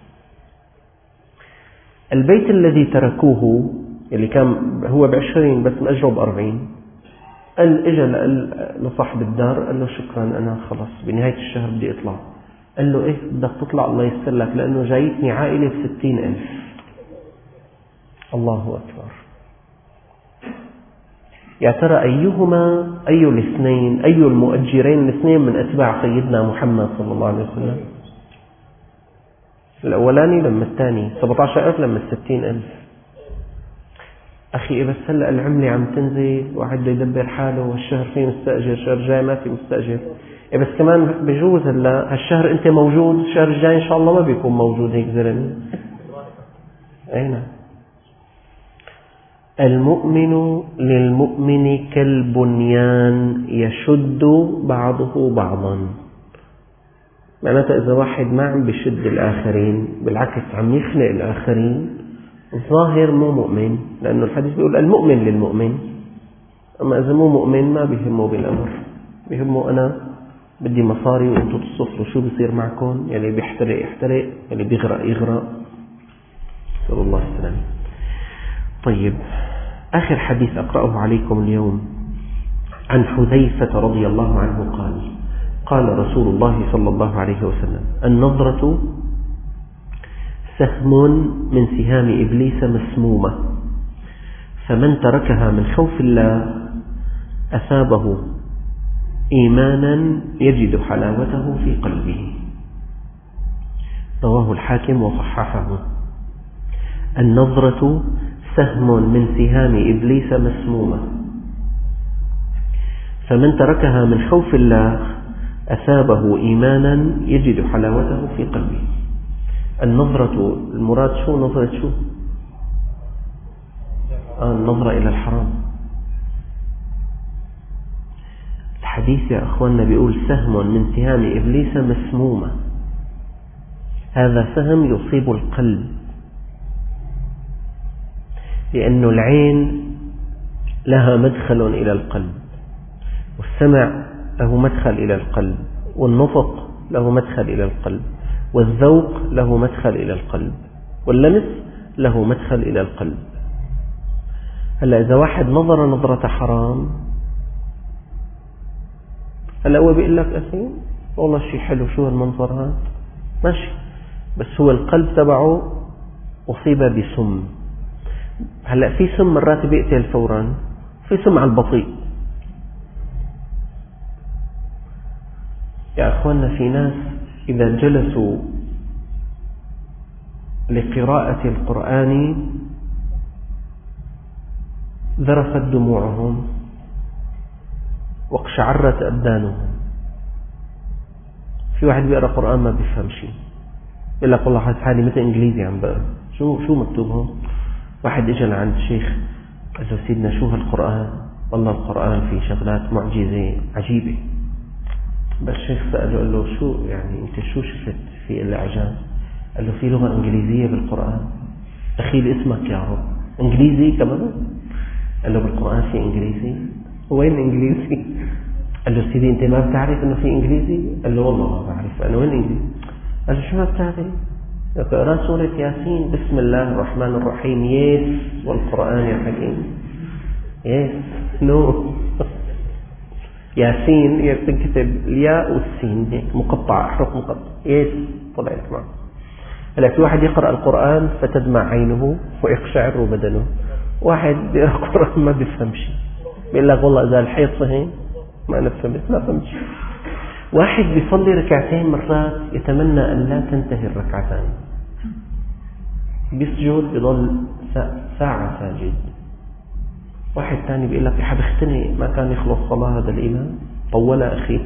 البيت الذي تركوه اللي كان هو بعشرين بس مأجره بأربعين، قال إجا لصاحب الدار قال له: شكرا أنا خلص بنهاية الشهر بدي أطلع. قال له: إيه بدك تطلع؟ الله يسر لك، لأنه جايتني عائلة بستين ألف. الله أكبر. يا ترى أيهما أي الاثنين أي المؤجرين الاثنين من أتباع سيدنا محمد صلى الله عليه وسلم؟ الأولاني لما الثاني سبعة عشر ألف لما ستين ألف. أخي بس هلأ العملة عم تنزل، واحد بده يدبر حاله، والشهر فيه مستأجر، الشهر الجاي ما في مستأجر. بس كمان بجوز هلا هالشهر أنت موجود، الشهر الجاي إن شاء الله ما بيكون موجود هيك زلمة. أين المؤمن للمؤمن كالبنيان يشد بعضه بعضا. معناتها إذا واحد ما عم بيشد الآخرين، بالعكس عم يخنق الآخرين، الظاهر مو مؤمن، لأنه الحديث بيقول المؤمن للمؤمن. أما إذا مو مؤمن ما بيهمه بالأمر، بيهمه أنا بدي مصاري وأنتوا تصفروا، شو بيصير معكم؟ يعني بيحترق يحترق، يعني بيغرق يغرق. نسأل الله السلامة. طيب آخر حديث أقرأه عليكم اليوم عن حذيفة رضي الله عنه قال قال رسول الله صلى الله عليه وسلم: النظرة سهم من سهام إبليس مسمومة، فمن تركها من خوف الله أثابه إيمانا يجد حلاوته في قلبه. رواه الحاكم وصححه. النظرة سهم من سهام إبليس مسمومة، فمن تركها من خوف الله أثابه إيمانا يجد حلاوته في قلبه. النظرة المراد شو؟ نظرة شو؟ آه النظرة إلى الحرام. الحديث يا أخواننا بيقول سهم من سهام إبليس مسمومة، هذا سهم يصيب القلب، لأن العين لها مدخل إلى القلب، والسمع له مدخل إلى القلب، والنطق له مدخل إلى القلب، والذوق له مدخل إلى القلب، واللمس له مدخل إلى القلب. هلا إذا واحد نظر نظرة حرام، هلا هو بيقول لك أخي والله شيء حلو، شو هالمنظر هذا ماشي، بس هو القلب تبعه أصيب بسم. هلا في سم مرات بيقتل فورا، في سم على البطيء. يا أخواننا في ناس إذا جلسوا لقراءة القرآن ذرفت دموعهم واقشعرت أبدانهم. في واحد بيقرأ قرآن ما بيفهم شيء، يقول لك والله حاسس حالي مثل إنجليزي عم بقرأ، شو شو مكتوب هون؟ واحد اجى لعند الشيخ قال له سيدنا شو هالقرآن؟ والله القرآن فيه شغلات معجزة عجيبة. بس الشيخ سأله قال له شو يعني انت شو شفت في الإعجاز؟ قال له في لغة إنجليزية بالقرآن. دخيل اسمك يا رب، إنجليزي كمان؟ قال له بالقرآن في إنجليزي؟ وين إنجليزي؟ قال له سيدي انت ما بتعرف انه في إنجليزي؟ قال له والله ما بعرف. أنا وين إنجليزي؟ قال له شو ما بتعرف؟ اقرأ سورة ياسين، بسم الله الرحمن الرحيم. يس والقرآن يا حكيم، يس نو ياسين هي بتنكتب الياء والسين هيك مقطعة، أحرف مقطعة. يس طلعت معه. هلا في واحد يقرأ القرآن فتدمع عينه ويقشعر بدنه، واحد بيقرأ القرآن ما بيفهم شيء، بيقول لك والله إذا الحيط صهين ما نفهمت ما فهمت شيء. واحد بيصلي ركعتين مرات يتمنى أن لا تنتهي الركعتان، بيسجد بيضل ساعة ساجد. واحد ثاني بيقول لك يا بختني ما كان يخلص صلاة هذا الإمام، طولها أخي.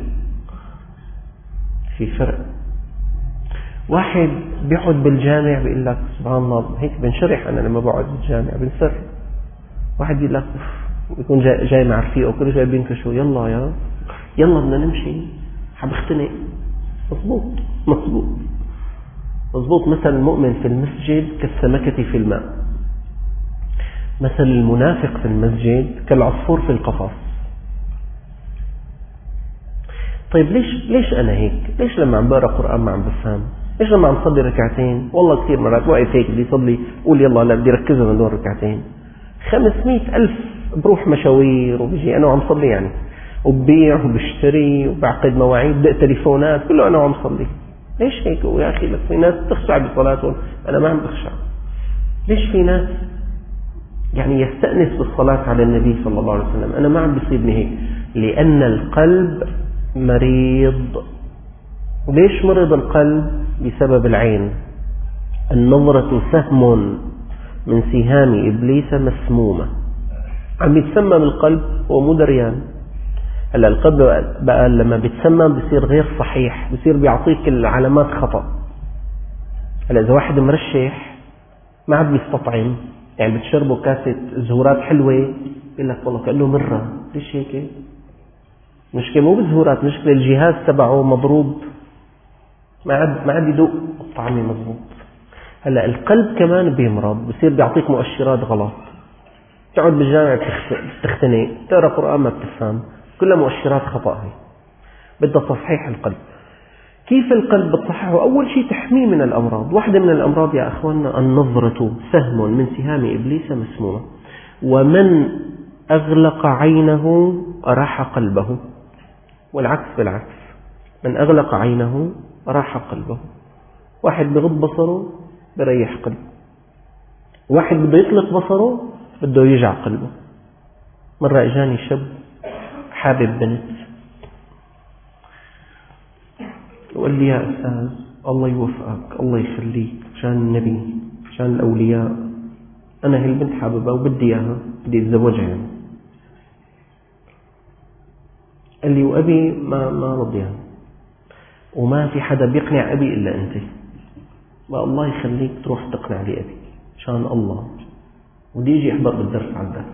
في فرق. واحد بيقعد بالجامع بيقول لك سبحان الله هيك بنشرح أنا لما بقعد بالجامع بنسر. واحد بيقول لك يكون جاي, جاي مع رفيقه كل شوي بينكشوا يلا يا يلا بدنا نمشي حبختنق. مضبوط مضبوط مضبوط. مثل المؤمن في المسجد كالسمكة في الماء، مثل المنافق في المسجد كالعصفور في القفص. طيب ليش ليش أنا هيك؟ ليش لما عم بقرأ قرآن ما عم بفهم؟ ليش لما عم صلي ركعتين والله كثير مرات واقف هيك بدي صلي قول يلا لا بدي ركزها من دون ركعتين، خمسمائة ألف بروح مشاوير وبيجي أنا وعم صلي يعني، وببيع وبشتري وبعقد مواعيد بدق تليفونات كله أنا وعم صلي. ليش هيك؟ ويا أخي لك في ناس تخشع بصلاتهم، أنا ما عم بخشع. ليش في ناس يعني يستأنس بالصلاة على النبي صلى الله عليه وسلم، أنا ما عم بيصيبني هيك؟ لأن القلب مريض. ليش مرض القلب؟ بسبب العين. النظرة سهم من سهام إبليس مسمومة، عم يتسمم القلب ومو دريان. هلا القلب بقى لما بيتسمم بصير غير صحيح، بصير بيعطيك العلامات خطأ. هلا إذا واحد مرشح ما عاد بيستطعم، يعني بتشربه كاسة زهورات حلوة يقول لك والله كأنه مرة. ليش هيك؟ مشكلة مو بالزهورات، مشكلة الجهاز تبعه مضروب، ما عاد ما عاد يدوق الطعم مضبوط. هلا القلب كمان بيمرض، بصير بيعطيك مؤشرات غلط. تقعد بالجامع بتختنق، تقرأ قرآن ما بتفهم، كلها مؤشرات خطأ. هي بدها تصحيح القلب. كيف القلب بتصححه؟ أول شيء تحميه من الأمراض. واحدة من الأمراض يا أخواننا النظرة سهم من سهام إبليس مسمومة. ومن أغلق عينه أراح قلبه، والعكس بالعكس، من أغلق عينه أراح قلبه. واحد بغض بصره بريح قلبه، واحد بده يطلق بصره بده يجع قلبه. مرة إجاني شاب حابب بنت وقال لي يا أستاذ الله يوفقك، الله يخليك، عشان النبي، عشان الأولياء، أنا هي البنت حاببها وبدي إياها، بدي أتزوجها يعني. قال لي وأبي ما ما رضيها، وما في حدا بيقنع أبي إلا أنت، الله يخليك تروح تقنع لي أبي عشان الله، ودي يجي يحضر بالدرس عندك.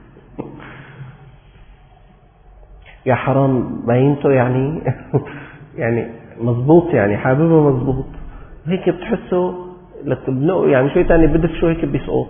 يا حرام ما ينتو يعني يعني مزبوط، يعني حاببه مزبوط، هيك بتحسه لك بنقو يعني شوي تاني بدف شو هيك بيسقط.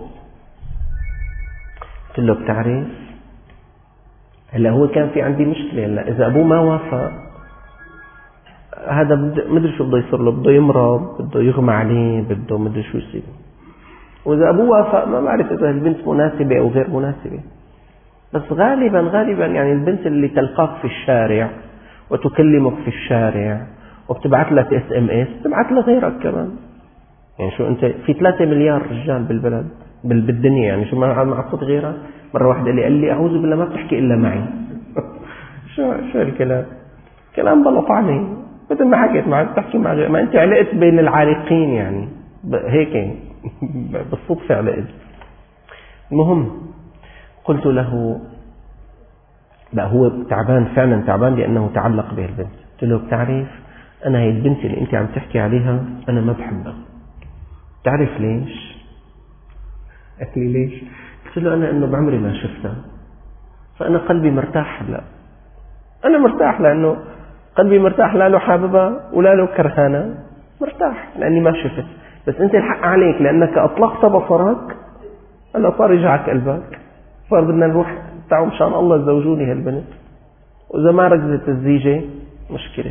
قلت له بتعرف هلا هو كان في عندي مشكلة، هلا إذا أبوه ما وافق هذا مدري شو بده يصير له، بده يمرض، بده يغمى عليه، بده مدري شو يصير. وإذا أبوه وافق ما بعرف إذا البنت مناسبة أو غير مناسبة. بس غالبا غالبا يعني البنت اللي تلقاك في الشارع وتكلمك في الشارع وبتبعث لك اس ام اس بتبعث لغيرك كمان. يعني شو انت في ثلاثة مليار رجال بالبلد بالدنيا، يعني شو ما معقد غيرك. مرة واحدة اللي قال لي اعوذ بالله ما بتحكي الا معي. شو شو الكلام؟ كلام بلا طعمه. مثل ما حكيت معك بتحكي مع غير ما انت علقت بين العالقين، يعني هيك بالصدفة علقت. المهم قلت له لا هو تعبان فعلا، تعبان لأنه تعلق به البنت. قلت له بتعرف أنا هي البنت اللي أنت عم تحكي عليها أنا ما بحبها، تعرف ليش؟ قال لي ليش؟ قلت له أنا إنه بعمري ما شفتها، فأنا قلبي مرتاح. لا أنا مرتاح لأنه قلبي مرتاح، لا له حاببها ولا له كرهانة، مرتاح لأني ما شفت. بس أنت الحق عليك لأنك أطلقت بصرك، أنا صار يجعك قلبك، صار بدنا نروح تعوا مشان الله زوجوني هالبنت، وإذا ما ركزت الزيجة مشكلة.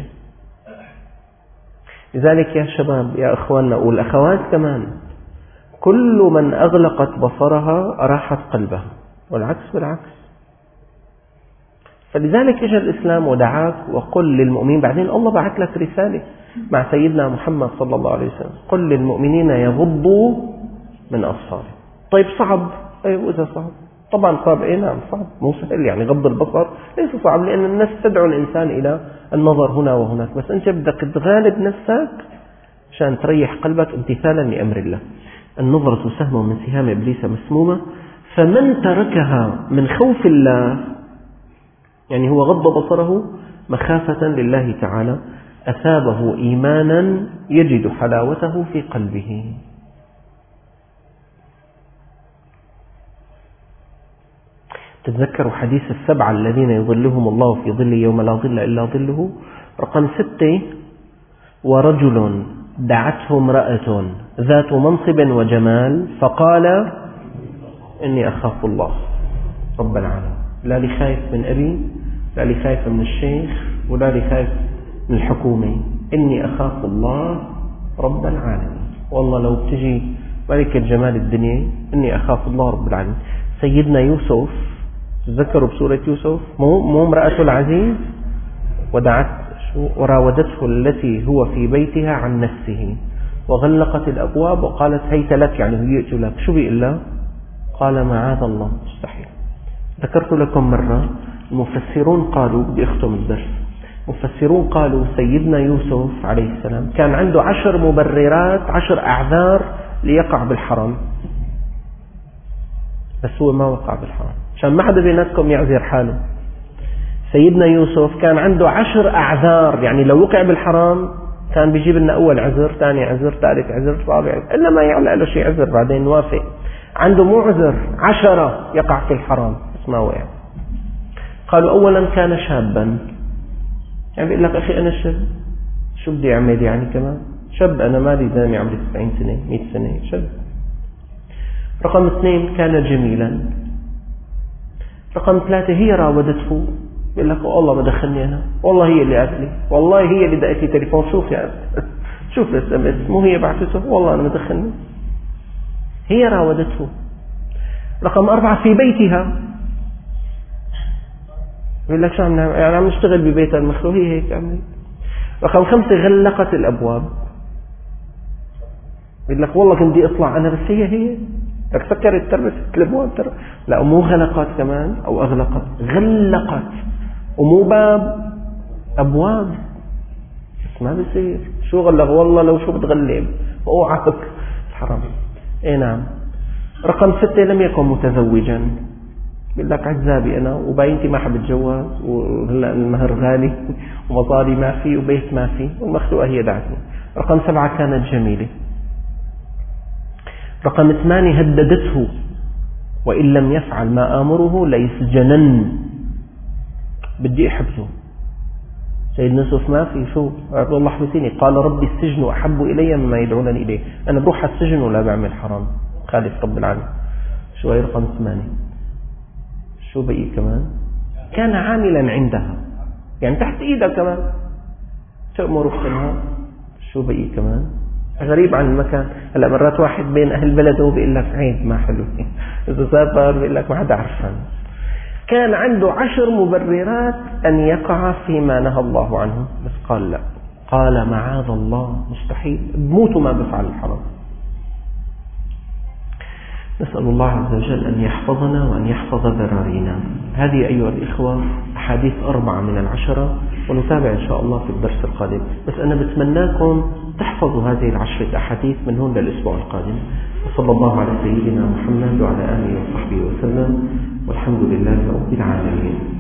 لذلك يا شباب يا أخواننا والأخوات كمان، كل من أغلقت بصرها أراحت قلبها، والعكس بالعكس. فلذلك اجى الإسلام ودعاك وقل للمؤمنين. بعدين الله بعث لك رسالة مع سيدنا محمد صلى الله عليه وسلم، قل للمؤمنين يغضوا من أبصارهم. طيب صعب؟ أيوة إذا صعب طبعا صعب. إيه نعم صعب، مو سهل. يعني غض البصر ليس صعب، لأن الناس تدعو الإنسان إلى النظر هنا وهناك، بس أنت بدك تغالب نفسك عشان تريح قلبك امتثالا لأمر الله. النظرة سهم من سهام إبليس مسمومة، فمن تركها من خوف الله، يعني هو غض بصره مخافة لله تعالى، أثابه إيمانا يجد حلاوته في قلبه. تتذكروا حديث السبعة الذين يظلهم الله في ظل يوم لا ظل إلا ظله؟ رقم ستة: ورجل دعته امرأة ذات منصب وجمال فقال إني أخاف الله رب العالمين. لا لي خايف من أبي، لا لي خايف من الشيخ، ولا لي خايف من الحكومة، إني أخاف الله رب العالمين. والله لو بتجي ملكة جمال الدنيا إني أخاف الله رب العالمين. سيدنا يوسف تذكروا بسورة يوسف، مو مو امرأة العزيز ودعت وراودته التي هو في بيتها عن نفسه وغلقت الأبواب وقالت هيت لك، يعني هيئت لك. شو بيقول له؟ قال معاذ الله، مستحيل. ذكرت لكم مرة المفسرون قالوا، بدي أختم الدرس، مفسرون قالوا سيدنا يوسف عليه السلام كان عنده عشر مبررات، عشر أعذار ليقع بالحرام، بس هو ما وقع بالحرام عشان ما حدا بيناتكم يعذر حاله. سيدنا يوسف كان عنده عشر أعذار، يعني لو وقع بالحرام كان بيجيب لنا أول عذر، ثاني عذر، ثالث عذر، رابع عذر، إلا ما يعلق له شيء عذر بعدين نوافق. عنده مو عذر، عشرة يقع في الحرام بس ما وقع. قالوا أولا كان شابا، يعني بيقول لك أخي أنا شاب، شو بدي أعمل يعني كمان شاب، أنا مالي زاني عمري تسعين سنة مئة سنة شاب. رقم اثنين كان جميلا. رقم ثلاثة هي راودته، بيقول لك والله ما دخلني أنا، والله هي اللي قالت لي، والله هي اللي دقت لي تليفون، شوف يا شوف الاس ام اس، مو هي بعثته، والله أنا ما دخلني، هي راودته. رقم أربعة في بيتها، يقول لك شو عم نعمل؟ يعني عم نشتغل ببيتها المخلوق، هي هيك عملت. رقم خمسة غلقت الأبواب، يقول لك والله كنت بدي أطلع أنا بس هي هي لك سكرت تربست الأبواب تر... لا، مو غلقت كمان أو أغلقت، غلقت، ومو باب، أبواب. بس ما بصير، شو غلق؟ والله لو شو بتغلب اوعك حرام. اي نعم. رقم ستة لم يكن متزوجا، بيقول لك عزابي أنا وباينتي ما حب اتجوز، وهلا المهر غالي ومصاري ما في وبيت ما في، والمخلوقة هي دعتني. رقم سبعة كانت جميلة. رقم ثمانية هددته وإن لم يفعل ما آمره ليسجنن، بدي أحبسه. سيدنا يوسف ما في، شو عبد الله حبسيني، قال ربي السجن أحب إلي مما يدعونني إليه، أنا بروح على السجن ولا بعمل حرام، خالف رب العالمين. شو هي رقم ثمانية؟ شو بقي كمان؟ كان عاملا عندها، يعني تحت إيدها كمان، تأمر وتنهى. شو بقي كمان؟ غريب عن المكان. هلا مرات واحد بين أهل بلده بيقول لك عيب ما حلو، إذا سافر بيقول لك ما حدا عرفان. كان عنده عشر مبررات أن يقع فيما نهى الله عنه، بس قال لا، قال معاذ الله، مستحيل، بموت ما بفعل الحرام. نسأل الله عز وجل أن يحفظنا وأن يحفظ ذرارينا. هذه أيها الإخوة أحاديث أربعة من العشرة، ونتابع إن شاء الله في الدرس القادم. بس أنا بتمناكم تحفظوا هذه العشرة أحاديث من هون للأسبوع القادم. وصلى الله على سيدنا محمد وعلى آله وصحبه وسلم، والحمد لله رب العالمين.